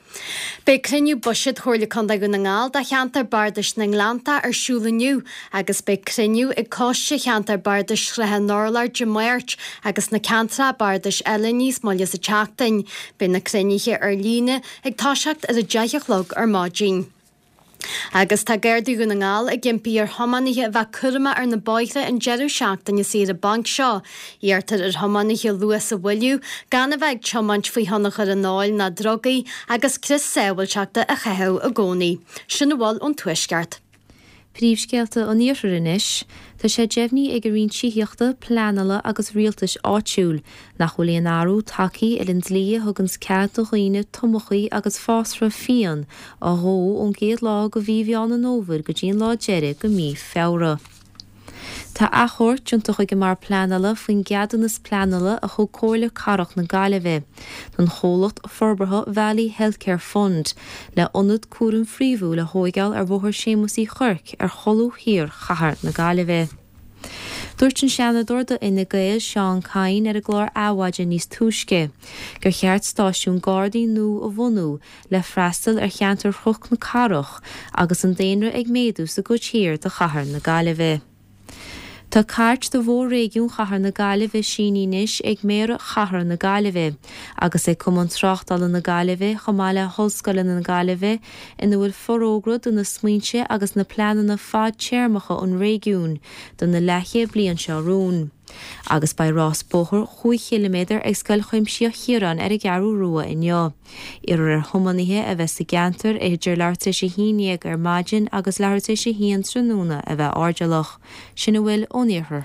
Bei criniú buisiid thuirla chunda go na ngáil de cheantar bardais na Nglanta ar siúlaniu, agus bei criniú ag cóiste cheantar bardais chrithe nólar de muirt agus na cantra bardais eile níos molla sa teachtain, bei na criniche ar líne ag táiseacht ar a deithechlog ar mádín. Agus tá gairdú go na ngáil a gimpí ar thomanithe bheith curma ar na baithe an jeú seachtain na siad a bank seo, íartar ar thomanithe luas a bhfuiliú, gan a bheith chomant faoi honnach ar an náil na drogaí agus Chris Sewell seachta a chetheh a gcónaí. Sinna bháil ón tuisceart. Príomhscéalta ó níorthúis, tá sé deimhní ag rion tííochta pleanala agus rialtas áitiúil nach chulaíon áú taí i linn dlí thugans cead do chuoine tomochaí agus fásra fion a thó ón géad lá go bhíomheán an óbhar go dtíon lá deire go mí fera. Tá achort tiúntacha go mar pleanala faoin geadannas pleanala a chu cóirla carach na Gaillimhe, don cholacht forbartha Valley Healthcare Fund le ionad cuaran phríomhú le hóigeall ar bhóthar sémasí chorc ar cholú hir chahar na Gaillimhe. Dúirt an seanador do ina gael Seán Cain ar a glár áhaide níos túisce, gur cheart stáisiún Gardaí nó a bhunú le freastal ar cheantar chuch na carach agus an déanra ag méadú sa go tír de chahar na Gaillimhe. Tá cáirt do bhór réigiún chahar na Gaillimhe sínínis ag méra chahar na Gaillimhe, agus é cum an tráchtala na Gaillimhe chomáile hoscoile na Gaillimhe ina bhfuil forógrad do na smaointe agus na pleanan na fád téirmeacha an réigiún don na leiche bliain seo rún. Agus bei Ross Bóthar chuig kilometr ag scoil chuimsí a chiaran ar a gearú rua inneo. Iar ar thomanithe a bheits sa geantar idir leirte sé híineag ar maidin agus leirte sé hían trúna a bheith ardalach. Sinna bhfuil óníorthar.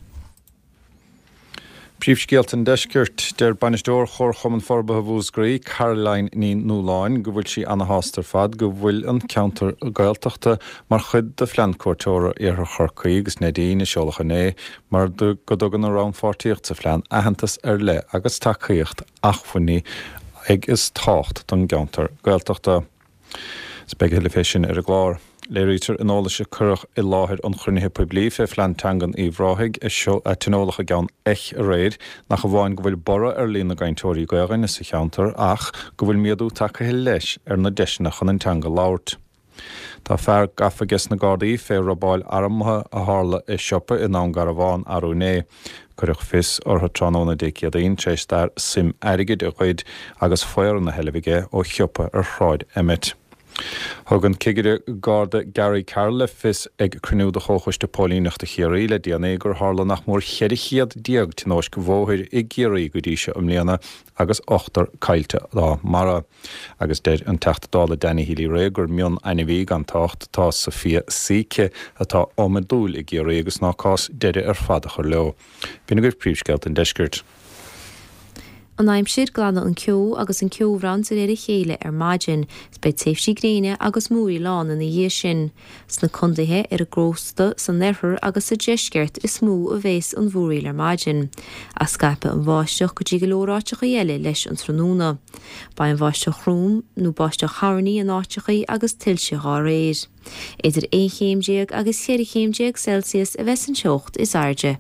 Príomhscéalta deisceart der bainisteoir chur chumann forba a bhúsgraí Caroline ní Núláin go bhfuil si anna hástar fad go bhfuil an counter gailteachta mar chud de phleancuirteóra ar chorcaí agus nédaíine seolacha né mar do go dogan arán fortíocht sa phlean ahantas ar le agus tacaíocht achfuinní ag is tácht don counter gailteachta spegile fésin ar a glár. Léirítar in ála se curach i láthir an chrunnithe poiblí fé phleantangan í bhráthig is seo a tinolacha gan eich a réid nach a bháin go bhfuil bara ar lína gaintóirí goagain is sa cheantar ach go bhfuil miadú tacaithe leis ar na deisnach an antanga láirt. Tá fear gafagus na Gardaí fé rabáil aramtha a hála i siopa in ná Garabháin arú né. Curach fis ortha tróna déiciadaín tééis dar sim airigid a chuid agus foiar na helbhige ó siopa ar shráid emmet. Thugann cigidir Garda Gary Carle fis ag cruinú de chóchuiste pólíneachta chiaí le déana gur hála nach mór cheirichiad diaag tinás go bhóthir i ggéirí go ddíise am léana agus ochtar cailte lá mara. Agus deir an teachtadála Danny Healy ré gur mion aine bhí an tácht tá Sophia Síce atá ómadúil i ggéirí agus nácás deire ar fada chur leo. Bína gur príomhscéalta an deiscirt. An aimsir glanna an ceú agus an ceúhrán sa réir chéile ar maidin, spéid taobhsí gréine agus múí lán in na dhé sin. Sna condaithe ar a grósta san nerthir agus sa deisceart is smú a bhés an bhúraí ar maidin. A scape an bháisteach go dtí go lóráiteach eile leis an trúna. Ba an bháisteach chrúm nó báisteach charnaí an áitechaí agus tilse á réir. Idir é chéimdéag agus chéir chéimdéag Celsius a bheits an seocht is airde.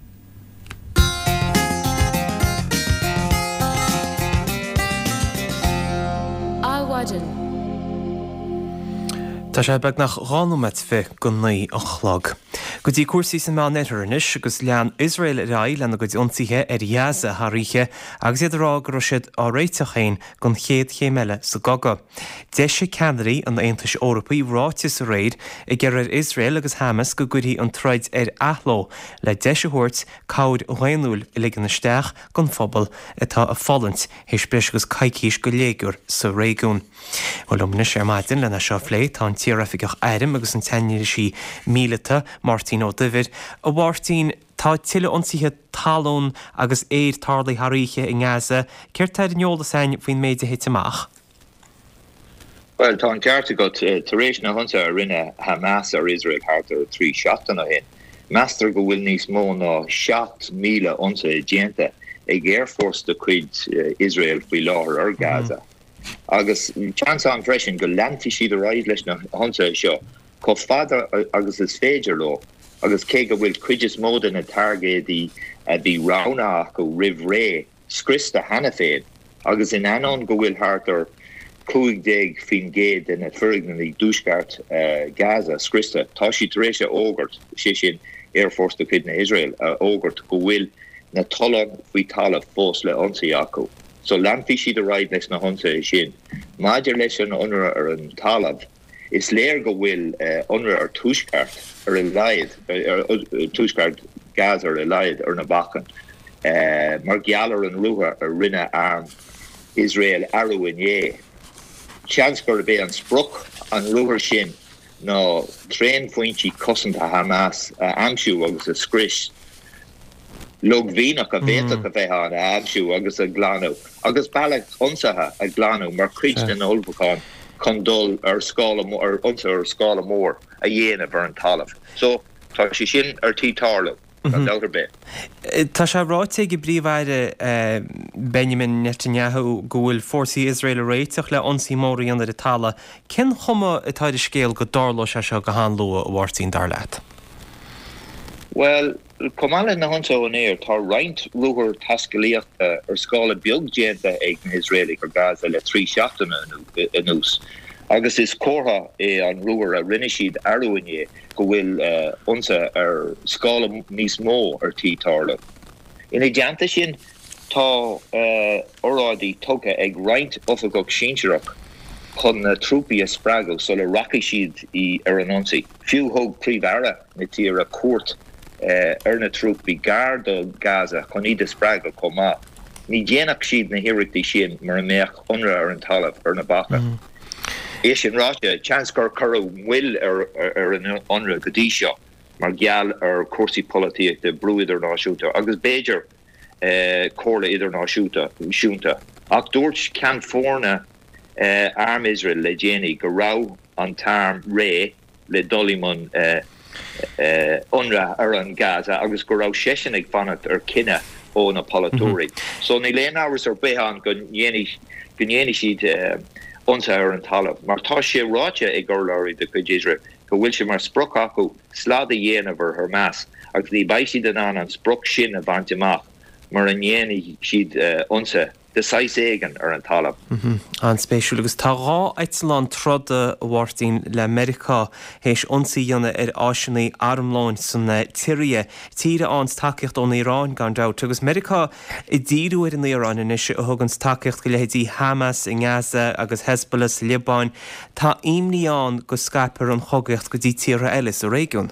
Tá sé beag nach ránumet fé go naí an chlog. Go dtí cuasaí san má netarnis agus lean Israel ra lena go dionsaithe ar jaasa tharíe agus iad rá go siad á réitechéin gon chéad chéimeile sa gaga. De sé Canadaí an Aontais Eorpaí ráte sa réid i ggur ar Israel agus Hamas go gutí an troid ar athló le deisiúirt cáid réanúil i ligan isteach gon phobal atá a fallant héis breis agus caiicís go léigur sa réigiún. Bhfuil omna sé maidin lena seo phlé tá tírafigeach airim agus an teine sí míleta Martin ó David a bhhartín tá tiile ionsaithe talún agus éir tarlaí haríe i Gaza, céir teid an neola sain faoin méide hitamach? Well, tá an cearta go taréis na hunsa a rinne Hamas ar Israel hartar trí seachtain a hin. Meastar go bhfuil níos mó ná seacht míle onsa i déanta ag Air Force de chuid Israel faoi láthair ar Gaza. Mm. Agus chance an freisin go leanfi siad a ráid leis na hunsa seo có fada agus is féidir lo agus cé go bhfuil cuides móda na targédí a bhí ránach go rih ré scrista hena féin agus in anon go bhfuil hartar cúig déag fin géad in a ferignaí dúsgart Gaza scrista tá si taréis ógurt sé sin Air Force do cuid na Israel ógurt go bhfuil na tolan faoi talamh fós le onsaí acu. So landfi siad a raid leis na honsa é sin. Maidir leis an onra ar an talamh is léir go bhfuil onra ar túsgart ar a laid túsgart Gaza ar a laid ar na bacan. Mar gealar an ruha ar rinne arm Israel arúin é. Chans gur be an spruch an ruher sin no trein fointi cosanta Hamas uh, amsú agus a scris log vínach a bhéach a bheith an amsú agus a glánú agus bailach onsaha a glánú mar críd den olbacán condol ar scala ar onsa ar scala mór a dhéanamh ar an talamh. So tá si sin ar títarla. Tá sé ráite go bríomhhaire Benjamin Netanyahu go bhfuil fórsaí Israel réiteach le onsaí móraí an ar a tala. Cin chuma atá de scéal go darló se seo go hán lua a bhhairtín dar leat? Well, Comala na honsa an éir tá roinnt ruúthar tascaíochta ar scála beag déanta ag na Israeli gur Gaza le trí seachtaine anús. Agus is cótha é an ruúr a rinne siad arúine go bhfuil uh, onsa ar scála níos mó ar títarla. Ina deanta sin tá uh, orádí tuga ag roinnt ofagog sinseach chun na trúpi a sprago so le raki siad i ar an onsaí. Fiú thug príomhara na tíar a cuat uh, ar na trúpi gar do Gaza chun iad a sprago comá. Ní déanach siad na hiirictí sin mar a méach onra ar an talamh ar na bacha. Mm. Is in Russia, chance gur curru will ar ar an onra godí seo mar geal ar cuasaí políteach de brú idirnáisiúnta agus Beiidir uh, cóla idirnáisiúnta siúnta. Ach dúirt cean fórna uh, arm Israel le déanaí go rá an tarm ré le dolimon uh, uh, onra ar an Gaza agus go rá sesin ag fannacht ar cinenne ó na polatóí. Mm-hmm. So ní léon áras ar béhan go dhéanaí siad uh, onsa ar an talamh. Mar tá sé ráite ag gurlairí de chuid Israel go bhfuil sé mar spruch acu slád a dhéanamh ar Hamas agus ní bhaid siad an an spruch sin a bhaint amach mar an dhéanaí siad uh, onsa de sais éigen ar an talamh. Mm-hmm. An spéisiú agus tá rá Eitleán trodda bhhairtín le America héis onsaí dhéanana ar áisinaí armláin san tíre tíre ans takeíocht ón Iráin gan dát agus America i ddíú ar an Iráin inis a thugans takeíocht go lehéadí Hamas in Gaza agus Hezbollah Libáin tá imníán go scapar an chogaíocht go dtí tíre eiles a réigiún.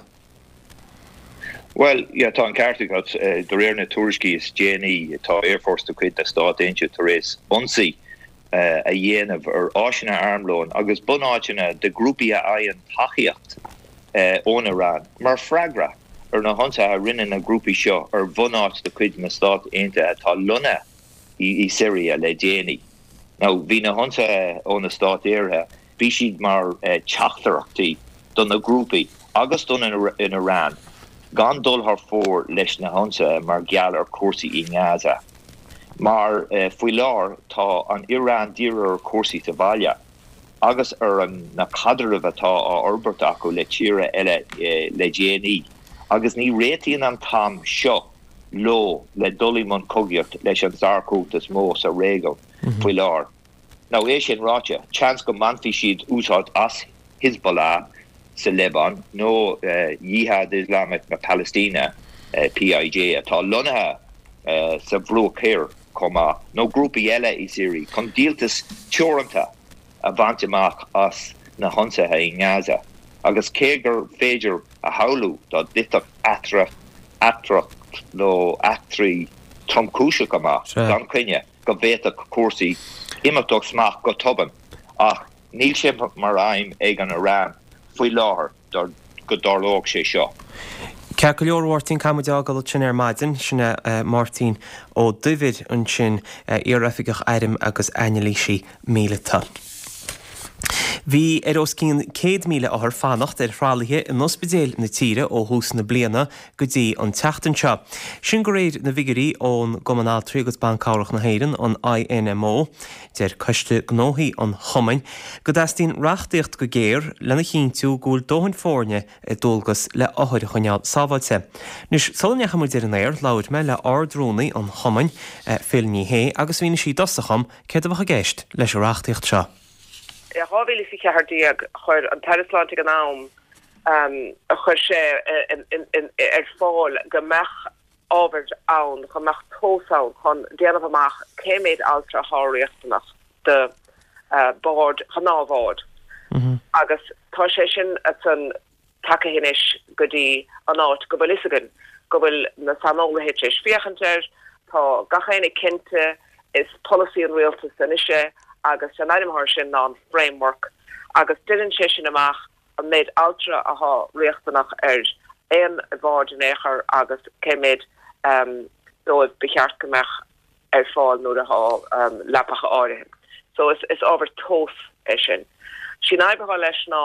Well, yeah, tá an ceartú got uh, do réir na tuairiscí is déanaí tá Air Force do chuid na Stát Aontaithe tar éis onsaí uh, a dhéanamh ar áisina armlóin agus bunáitina de grúpi a aon tachiacht uh, ón Irán mar freagra ar na honsa a rinne na grúpi seo ar bhunáit do chuid na Stát Aontaithe tá luna i, i Syria le déanaí. Now, bhí na honsa uh, ón na Stát Éirithe bhí siad mar uh, teachtarachtaí don na grúpi agus don in, in Irán. Gan dul haar voor leis na honsa mar geal ar cuasaí i Gaza. Mar uh, foioi lár tá an Iran dírear cuasaí sa bhaile. Agus ar an na cadarmh atá á orbert acu le tíre eile uh, le déanaí. Agus ní réitíonn an tam seo lo le dolimon cogiacht leis an zarcútas mó sa régal mm-hmm. foioi lár. Now é sin ráte, chans go manfi siad úsáid as Hezbollah sa Lebanon, no uh, Jihad Islamic na Palestina uh, P I J atá lunathe uh, sa bhrú céir comá no grúpi eile i Syria chun díaltas teoranta a bhaint amach as na honsathe i Gaza agus cé gur féidir a haulú dá ditach atra atracht nó atrí tromcúise amach gan cuine go bhéach cuasaí imeachach smach go toban ach níl sé mar aim ag an Irán foioi láthair go darlóg sé seo. Cear go leorhhairtín caimeáil go sin ar maidin sinna uh, Martin ó David an sin uh, iarrafigach airim agus ainelísí míle tal. Bhí ar os cín céad míle áthar fannacht ar phrálaithe in ospidéal na tíre ó hús na bliana go dtí an teachtanseo. Sin go réir na vigarí ón Gomanál Tríogas Bancárach na Héireann an I N M O, deir coiste gnóthaí an chomain, go dastín reachtaíocht go géir lena chinntiú gúil dóhann fórne i dulgus le áthir chuneál sábhailte. Nus solnecha mu deir an éir labhair me le ardrónaí an chomain fillní hé agus bhína sí dosacham céad a bhacha géist leis a reachtaíocht seo. háhí fi cehardíag chuir an Tarisláinte an nám a chuir sé ar fáil go mech ábhar ann chu meach tósáin chun déanamh amach céméid altra háíochtach de bord chanábhád. agus tá sé sin san takehinnis godí an áit go bhfuil isagan go bhfuil na sanolahéit is fiochanir tá gachéine cinnte is policy an realtas san isise agus se naimthir sin ná framework agus dilinn sé sin amach an méid altra aá riochtanach ar éon bhád in éair agus céméid um, dóibh becheart gomach ar fáil nó aá um, lepacha áirithe. So is is ábhar tos é sin. Sin aibeá leis ná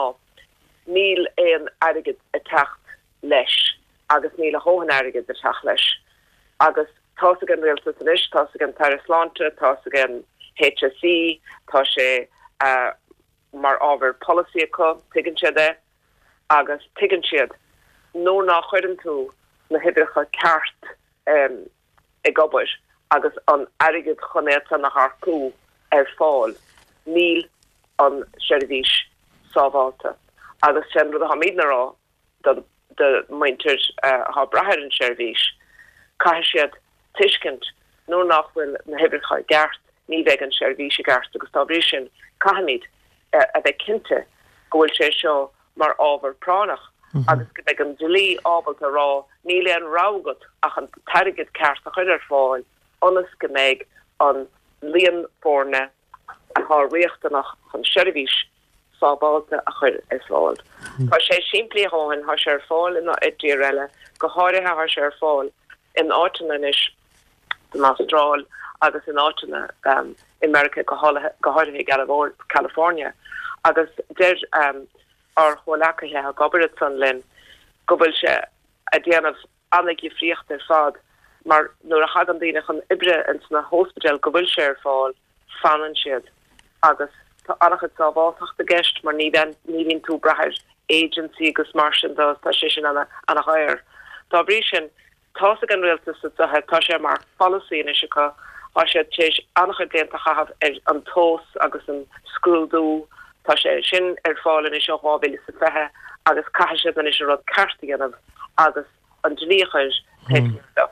níl éon airigid a techt leis agus níl a hóhan airigid a techt leis. agus tá gan réaltas an is, tá gan Tarisláinte, tá gan H S E, tá sé uh, mar ábhar policy acu tuigeann siad é agus tuigeann siad nó nach chuirann tú na hidrecha ceart um, i gobir agus an airigid chonéta na harcú ar fáil níl an seirbhís sábháilta. agus sin rud a ha míad nará de muintir ha brathir an seirbhís caiith siad tuiscint nó nach bhfuil na hidrecha gceart ní bheith an seirbhís a gceart agus tá bhrí sin caiimiid a bheith cinnte go bhfuil sé seo mar ábhar pránach. Mm-hmm. agus go bheith an dlí ábalta rá ní leon rágad ach an tairigid ceart a chuir ar fáil onas go méid an líon fórne a há riochtanach chun seirbhís sábáilta a chuir ar fáil. Tá sé siimplí háin há sé ar fáil in idí eile go háirithe há sé ar fáil in áitina is den Austráil agus in áitina um, in America go háirithe gar bhór California agus déir um, ar chólacathe a gobarid san linn go bhfuil se a déanamh annig i fríocht ar fad mar nuair a chad an daine chun ibre in sna hospital go bhfuil sé ar fáil fanan siad agus tá annachchad sábháilteach a gceist mar ní ní hín tú brathir agency agus mar sin tá sé sin anna anna háir. Tá brí sin tá gan réaltas tá sé mar policy in isisicha á sé tééis annachchad déanta chahabh ar an tós agus an scrúdú. Tá sé sin ar fáilin is seoábhil sa fethe agus caiise an is rud cartaíanamh agus an dlíochas pe.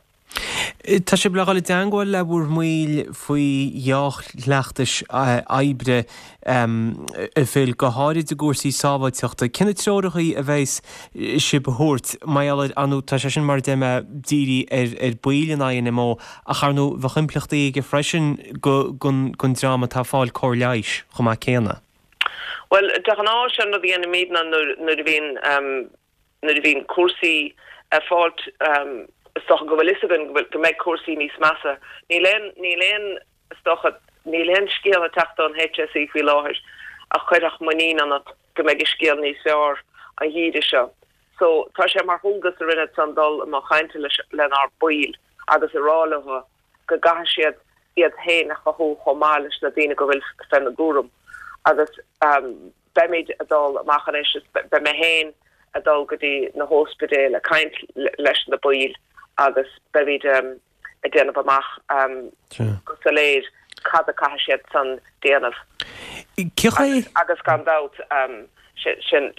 Tá sé bleáil deangáil le bhúr muil faoi dheoch leachtas aibre a bhfuil go háirid a gúsaí sábhaidteachta. Cinna teoirichaí a bheits si bethúirt maiad anú tá sé sin mar déime dírí ar buílan aon mó a charnú bh chimpleachtaí go freisin gon drama tá fáil cóir leis chum má céanna. Well, da gan á sin a bhíon méid na nu a bhíon cuasaí a fáilt stocha go bhfuil lisagan go méid cuasaí níos massa. Ní léon stocha ní léon scéal a teachta an H S E faoi láthir a chuireach maní anna go méid scéal níos fearr a dhéide seo. So tá sé mar thugas a rinne san dul má chainte len ar buil agus a rálatha go gaithe siad iad héin a chu chomáis na daine go bhfuil fan na gúrum. agus um, beimiid adul machanis be me héin adul gotí na hospedéil a kaint leis na buil agus beimiid um, a déanamh amach um, go saléir cad a caiisiad san déanamh. agus, agus gan dat um, sin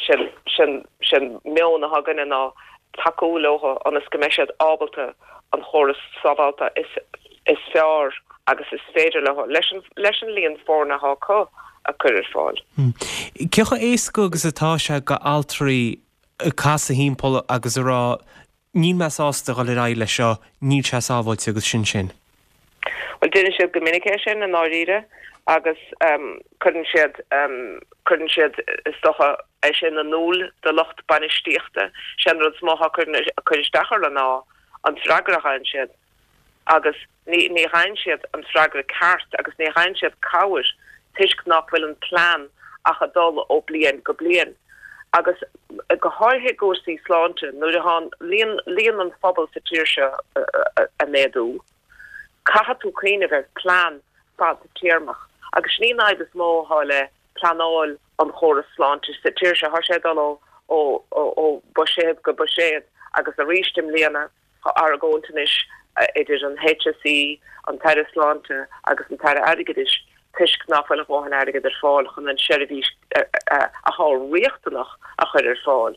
ména hagan in ná takeúlócha an is gomeisiad ábalta an choras sábálta is, is fearr agus is féidir le leis an líon fórna há có. A chuir fáil. Cecha éasco agus atá se go altarí casa hímpóla agus ará ní meas ásta go le ra le seo ní se sábhailte agus sin sin. Well duine siad gomunicé sin an áíre agus chuann siad chuann siad stocha é sin na núl de locht banistíochta sin rud smátha chuiristeachar le ná an sreagrachain siad agus ní hain siad an sreagra ceart agus ní hain siad cabhair tuisc nach bhfuil an plán ach a dul ó blian go blian. agus go háirthe gúsaí sláinte nuair a há líon an phobal sa tíirse a méadú. Caithe tú chéine bheith plán fad sa tíirmach. agus ní naid is mó há le planáil an choras sláinte sa tíirse há sé dul ó buséad go buséad agus a rístim líana ar a ggóntanis idir an H S E, an Tarisláinte agus an Tara Airgeadis. tuisk nach an bháin aige er fáil chun an seirbhí a há riochtanach a chuir ar fáil.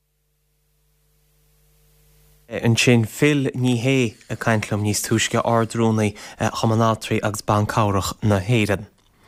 An sin fil ní hé a caiintlumm níos túisce ardrúnaí chamanátrí agus bancárach na héireann.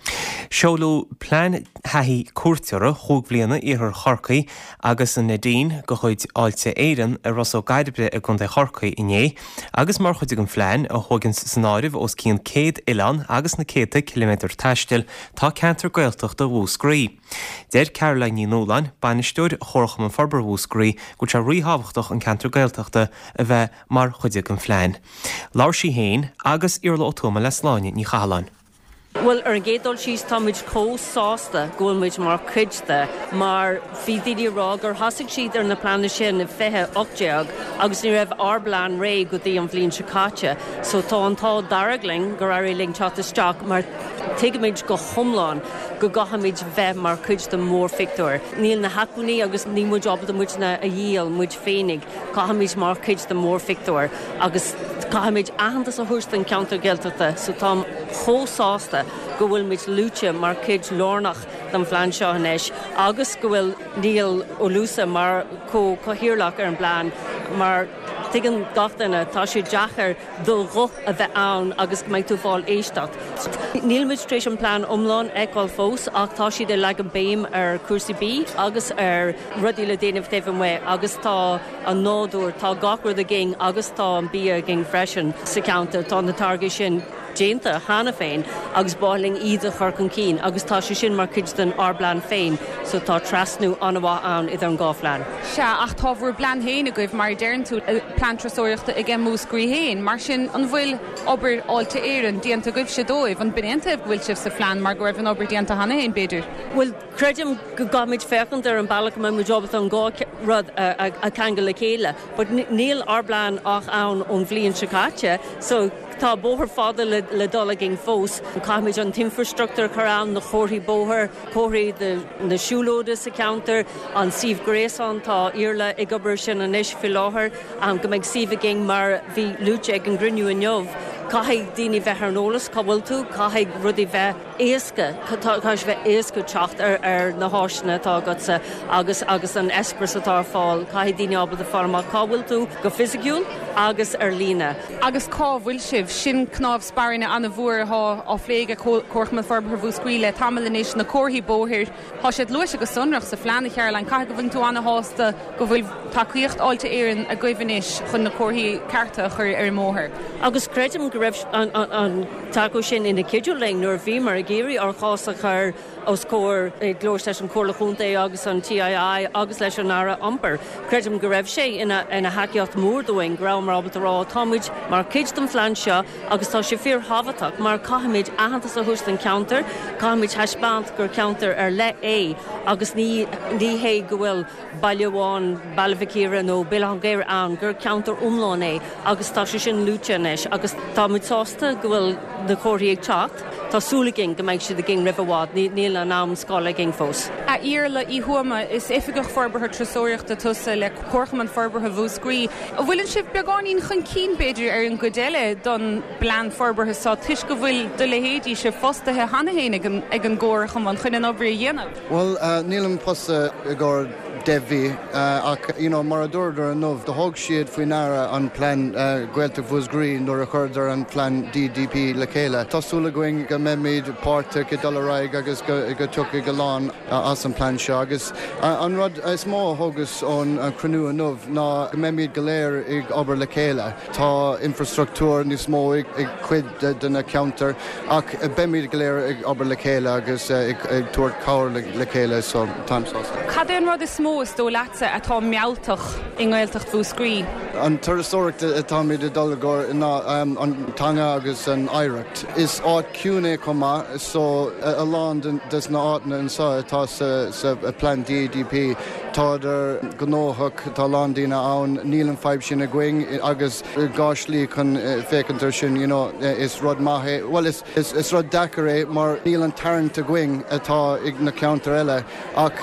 Seolú plean haithí cuairteara thug bliana ar chorcaí agus an nadín go chuid áilte éireann a Rosso gaiidebre a gunda chorcaí inné, agus mar chuid an phlean a thugann san áirimh os cían céad Oileán agus na céadta kilometr taistil tá cantar gaeltacht do Bhúsgraí. Déir Caroline ní Nólan, bainisteoir chorcham an forbar Bhúsgraí go te ríhabhachtach an cantar gaeltachta a bheith mar chuide an phlean. Lair sí héin agus iarla ótóma le sláine ní chaáin. Well, ar an gédol síos táid có sásta ggóilmuid mar chuidte, mar bhí daoine rá gur thosaigh siad ar na planna sin na fithe ochtéag, agus ní raibh arbláán ré go dtí an bhblionn sicáte, so tá antá daragling gur airíling teachtasteach mar tuigeid go thomláin go gahamid bheith mar chuid de mór fictor. Níl na hacuní agus ní muid job do muidna a dhéal muid fénig, gahamid mar chuid de mór fictor, agus gahamid ahantas a thuirt an counter geltata, so tá chósásta go bhfuil mit lúte mar cid lornach den phlean seo hanéis, agus go bhfuil níl ó lúsa mar có cohirirlach ar an bláán, mar tuigeann gatainna tá sé deachar do roth a bheith ann agus go méid tú fáil éisteacht. Níl muid tréis an plán omláin eáil fós ach tá siad le an béim ar cuasaí bí agus ar rudí le déanamh taobh mé, agus tá an nádúir tá gachar a ging agus tá an bí a ging freisin sa counter tá na targa sin déanta hána féin agus báling iad a churcan cín agus tá sé sin mar cuid den arbláán féin, so tá trasnú anmha ann idir an gáfleán. Se ach tá bhfuair blean héin a goibh mar dearann tú plán trasóireachta i gceim Bhúsgraí héin, mar sin an bhfuil obair áilte éireann díanta goibh sé dóibh an binianta bhfuil sibh sa phlean mar go raibh an obair díanta hána héin beidir. Well, creidim go gaid fechan ar an bailach me mu job an gá rud a cheangal le chéile, but níl arbláán ach ann ón bhblionn sicáte, so tá bóthar fada le, le dul gin fós. Caimid an infrastructure karán na chóirí bóthar, chóirí na siúlóda sa counter, an Steve Grayson tá iarla ag obair sin an isis fi láthair, an go meid Steve ging mar bhí lúte ag an griniú a neomh. Caigh daoine bheith ar nólas cabhfuil tú, caigh rudí bheith éasca, caigh bheith éasca teacht ar, ar na háisina tágatsa agus agus an espras atá fáil, caigh daoine abal de farma cabhfuil tú go fisiciúil agus ar lína. Agus cá bhfuil sibh sin cnáb sparinna anna bhuair há á phléige cuachman forbar Bhúsgraí le tamalanis na cóirthaí bóthir, há siad luis agus sunrach sa phlean chearlainn, caigh go bhain tú anna hásta go bhfuil tacaíocht áilte éireann a gcuimhnis chun na cóirthaí carta chur ar móthir. Agus creidim go raibh an, an, an taco sin ina cidiúling nuair bhí mar a géirí ar chása chur os cóir glóir leis an cóla chunta agus an T I I agus leis an ara amper. Creidim go raibh sé ina, ina haceocht mórdóing grám mar abal rá támuid mar cid den phlean seo agus tá sé fíor havatach mar caiimiid ahantas a thuist an counter, caiimiid heispáint gur counter ar le é agus ní ní hé go bhfuil bailháin bailmhicíre nó bil an géir an gur counter umláin é agus tá sé sin lúteanis agus tá muid sásta go bhfuil na cóirí ag teacht. Tásúlagin go méid siad a gin ribhád níl an nám scála gin fós. A íarla í thuama is ifigach forbartha trasóireachta tusa le cuachman forbartha Bhúsgraí. A bhfuiln sibh beagáín chun cín beidir ar an godéile don blean forbartha sa tuis go bhfuil do le héadí sé fostathe hana héin ag an ggóircham an chuine obair dhéanamh. Well, uh, níl an posta a ggóir Devi uh, ach you know mar a dúirdar an nómh de thug siad faoin nara an plan uh, Gaeltacht Bhúsgraí nuair a chuirdar an plan D D P le chéile. Tásúla going go méid páirrta go dulraig agus go go tucha go lán uh, as an plan seo agus uh, an rud is mó thugus ón uh, cruú an nómh ná go méid go léir ag obair le chéile. Tá infrastruktúr níos mó ag, ag cuid den na counter ach béimiid go léir ag obair le chéile agus uh, ag, ag tuair cáir le, le chéile so táimsásta. Cad éon rud is smó dó lása atá mealltach in Gaeltacht Bhúsgraí. An turasóireachta atá míad a dulgóir ná um, an tanga agus an Oireacht is áit ciúna comá so a lán des na áitna an sa atá sa, sa plan D D P tá ar gnóthach tá lándaína ann níl an fáib sin a going agus gáislí chun fécintar sin you know, is rud maithe well is, is, is rud dachar é mar níl an tarrant a going atá ag na counter eile ach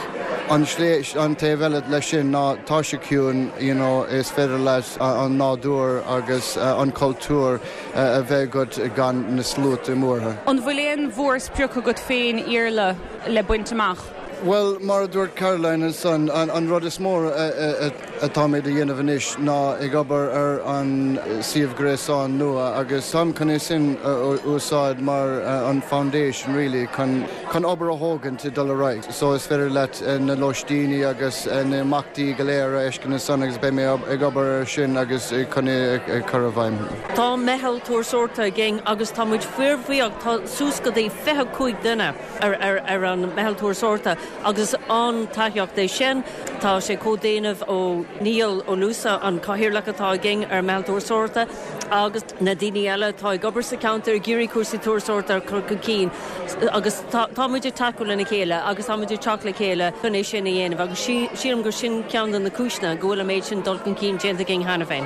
an sléis an taobhheile lei sin ná tá sé ciún is féidir leis an nádúr agus an cultúr a bheith go gan na slút i mórtha. An bhfuilon mhór spriúcha go féin iarla le buinteach. Well, mar dúirt Caroline is an, an, an rud is mór atá méid a dhéanamh inis ná ag obair ar an siomh gréasáin nua agus sam can é sin úsáid mar an foundation really can can obair a hógan to dul right. So is féidir let na loistíní agus na machtaí go léir éiscin na san agus bé mé ag obair sin agus can é chur bhaim. Tá mehel túair sorta géng agus tá muid fuormhaíoch tá sús go dtí feithe cúig duine ar ar ar an mehel túair sorta. Agus an taithíocht é sin tá sé códéanamh ó Níl ó Lúsa an caihirirlachatá ging ar meiltúir sorta agus na daoine eile tá gobar sa counter géirí cuasaí túir sorta ar chu cín agus tá muidir taú lena chéile agus tá muidir teach le chéile chun é sin na dhéanamh agus siam gur sin cean na cisna gohfuil méid sin dulcan cín déanta ging hena féin.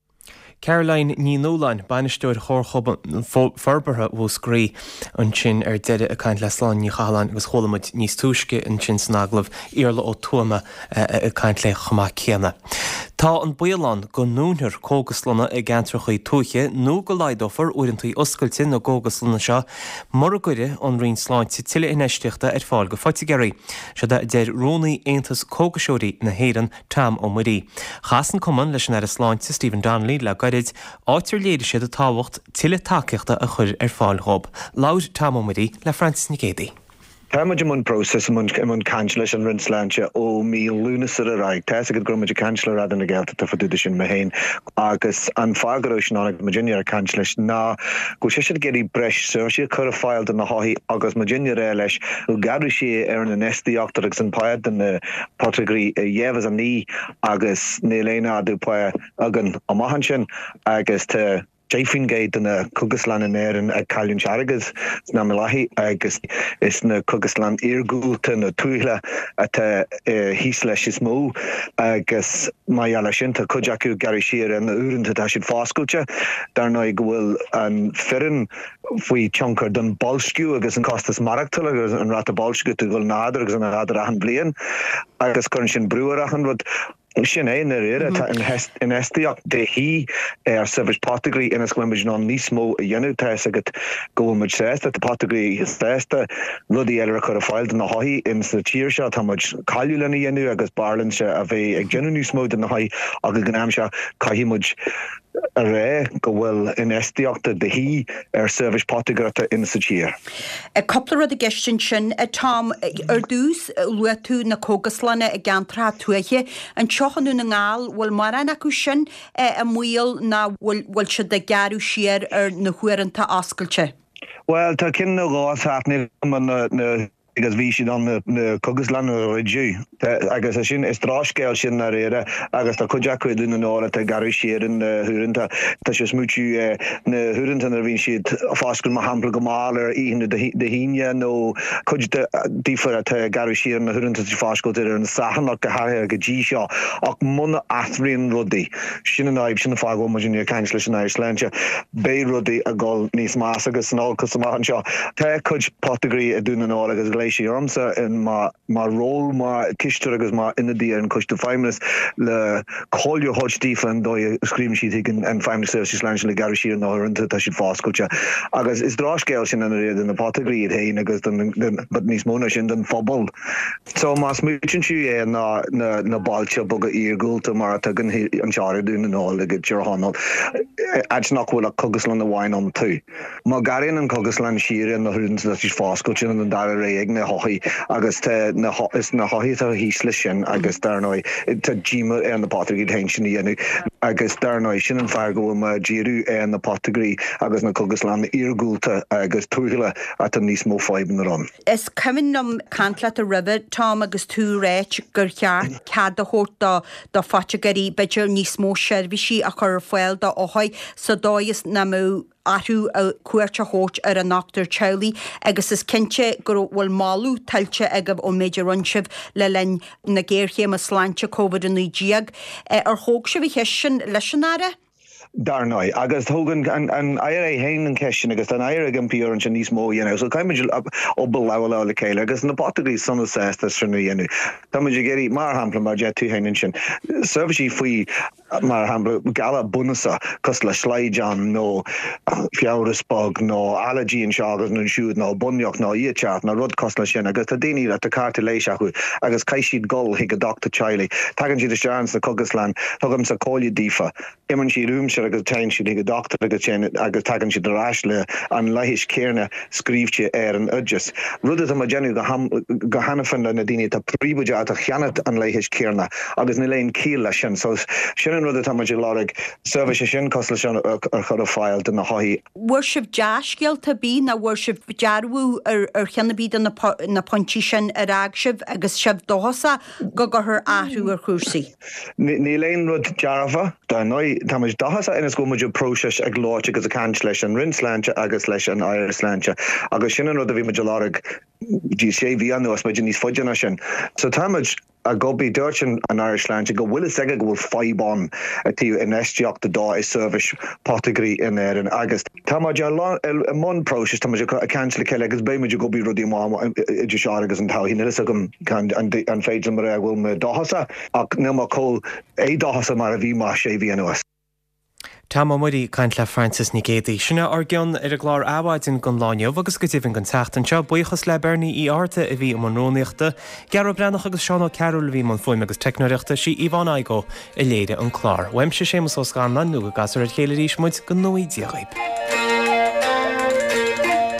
Caroline ní nólain banisteúir chórchoban forbartha bhús gré an sin ar deire a caiint le sláin ní chaáin agus cholamid níos túisce an sin snaglah iarla ó tuama a caiint le chumá céanna. Tá an buán go núnthir cógaslanna i gceantrachaí túiche nó go leiddófar uirintaí oscailte na cógaslanna seo mar a gcuide an rion sláinte tuile ineisteachta ar fáil go foitigeirí, se de déir rónaí Aontas cógasisiúirí na héan tam ó muí. Chasan cuman leis an ar a sláinte Stephen Donnelly le gairid áitir léidir siad a táhacht tuile takeachta a chuir ar fáil hob. Laud tam ó muí le Francis Nicédi. Táimeid mun próses mun mun cancellation an rinsláinte ó mí lúnas ar a raig. Tás a go gromid a cancelar ad an na Gaelta tá faduide sin mehéin agus an fágaró sin anna Virginia ar cancelis ná go sé siad géirí breis so sé chur a fáil den na háí agus Virginia ré leis ó gadú sé ar an nestaíocht agus an páid den na Portagrí dhéhas a ní agus néléna dú páid agan am mahan sin agus te Jafin Gate in a Kugaslan in air and a Kalyan Charagas, Namalahi, agus is na Kugaslan Irgulta na Tuila at a Hislash is mo, agus Mayala Shinta Kujaku Garishir and the Urunta Tashid Fosculture, Darnoi Gwil and Ferrin, we chunker dun Bolsku, agus and Costas Maraktul, and Rata Bolsku to Gulnader, and Adarahan Blian, agus Kurnshin Brewerahan, but sin é na réire in estiach de hí ar Savage Pottery in ascuimiid ná níosmó a dhéanú teis agat gomuid sésta a Pottery is fésta rudí eile chu a fáil na haí in sa tíir se tá muid caiú lena dhéanú agus barlan se a bheith ag déanú níosmó den na haí agus gnáim se caihímuid a ré go bhfuil in estiachta de hí ar Savage Pottery in sa tíir. A couple of the gestion sin a Tom ar dús luatú na cógaslanna a gantra tuaiche an seochanú na ngáil bhfuil mar an acu sin a muil na bhfuil se de garú siar ar na huaranta ascailte. Well, tá cin na gásáithní na agus bhí sin an na Cogaslan réú agus a sin is dráscéil sin na réire agus tá chuideacu dúna nála a garú siar in thuúranta tá sé smútiú na thuúranta ar bhín siad fáscail má hampla go máil ar íhanna de híine nó chuid dífar a garú siar na thuúranta tí fáscail ar an sahanach go háir go dtí seo ach muna athríonn rudaí sin an aibh sin na fágó mar sin caiins leis an Icelandia bé rudaí a gáil níos más agus an áil cosán seo tá chuid Pottery a dúna nála agus Amsa in ma ma role ma kistur agus ma in the and kush to famous le call your hot Stephen do scream sheet and and family services lunch le garishir no runta ta should fast culture agus is dráscéil sin an in the Pottery hey agus den but nís móna sin den fobal so mas muchin siú na na na balcha boga irgulta mar ta gan an chara dún an all get your honor it's not cool a Cogaslan the wine on too ma garin an Cogaslan shir in the hunds that is fast culture and the dire na hoí agus te na is na hoí a hísle sin agus darnoi te Gma an na Pottery hen sin dhéanú agus darnoi sin an fear go ma ddíú an na Pottery agus na Cogaslan irgulta agus túile at an níos mó fáib na ran. Is cumin nom cantla a river Tom agus tú réit gur ceart cad a hórta do fatagarí beidir níos mó seirbhísí a chur foiil do óhaid sa dóis na mú athú a cuairte hót ar an nachtar Chowley agus is cinse gur bhfuil máú tailte agah ó méidir runsibh le lein na ggéirché a sláinte COVID in díag ar thóg se bhí sin leis an ára? Darnoi agus thugan an an air hain an ceisisin agus an air an píor an níos mó dhéanamh, so caiimiid obbal le le chéile agus na Portuguese son sésta sinna dhéanú. Táidir géirí mar hampla mar de tú hain sin. Serviceí faoi mar hambla gala bunasa cos le sleijan nó fiáraspag nó allergíon se agus nó siúd nó bunneoch nó íteart na rud cos le sin agus tá daoine a carta lééis acu agus caiisiad gol hi go doctor Chile. Tagan siad seans na Coguslan thugam sa cóla dífa. Iman si rúm se agus tain siad go doctor agus sin agus tagan siad arás le an leiis céirna scríbte ar an udjas. Rud am genú go hanafan na daine tá príbuide a cheanat an leiis céirna agus na léon cíl lei sin so sin rud tá lárig service sin cos lei ar chud fáil den na haí. Worship deascéalta bí na worship dearú ar ar cheannabí na pontí sin ar agsibh agus sibh dósa go gurth ahrú ar chúsaí. Ní léon rud dearfa Tá nói tá dahasa inas go muidir próses ag láte agus a cant leis an rinslánte agus leis an Irislánte agus sin rud a bhí muidir lárig dí sé bhí anú as muidir níos foiidirna sin. So táid a gobi dúirtin an Irislánte go bhfuil aige go bhfuil fáibán a tíú in estiach de dá is service potagrí in air an agus. Tá món próses tá a cancel ceile agus béimiidir gobi rudí má idir se agus an táhí is gom an féidir mar a bhfuil me dáhasa ach nó có é dáhasa mar a bhí má sé bhí anúas. Tá muí caiint le Francis ní gédaí sinna ar gceann ar a glár áhaidin gon láineh agus go tíhann go teachtainse buchas le bernaí í áta a bhí am anróíochta, Gearú brenach agus seánna ceúil bhí man foiim agus technoireachta sí Iván Aigo i léide an chlár. Weim se sémas os gan nu a gasar ar chéile ríis muid go nóí díaghaib.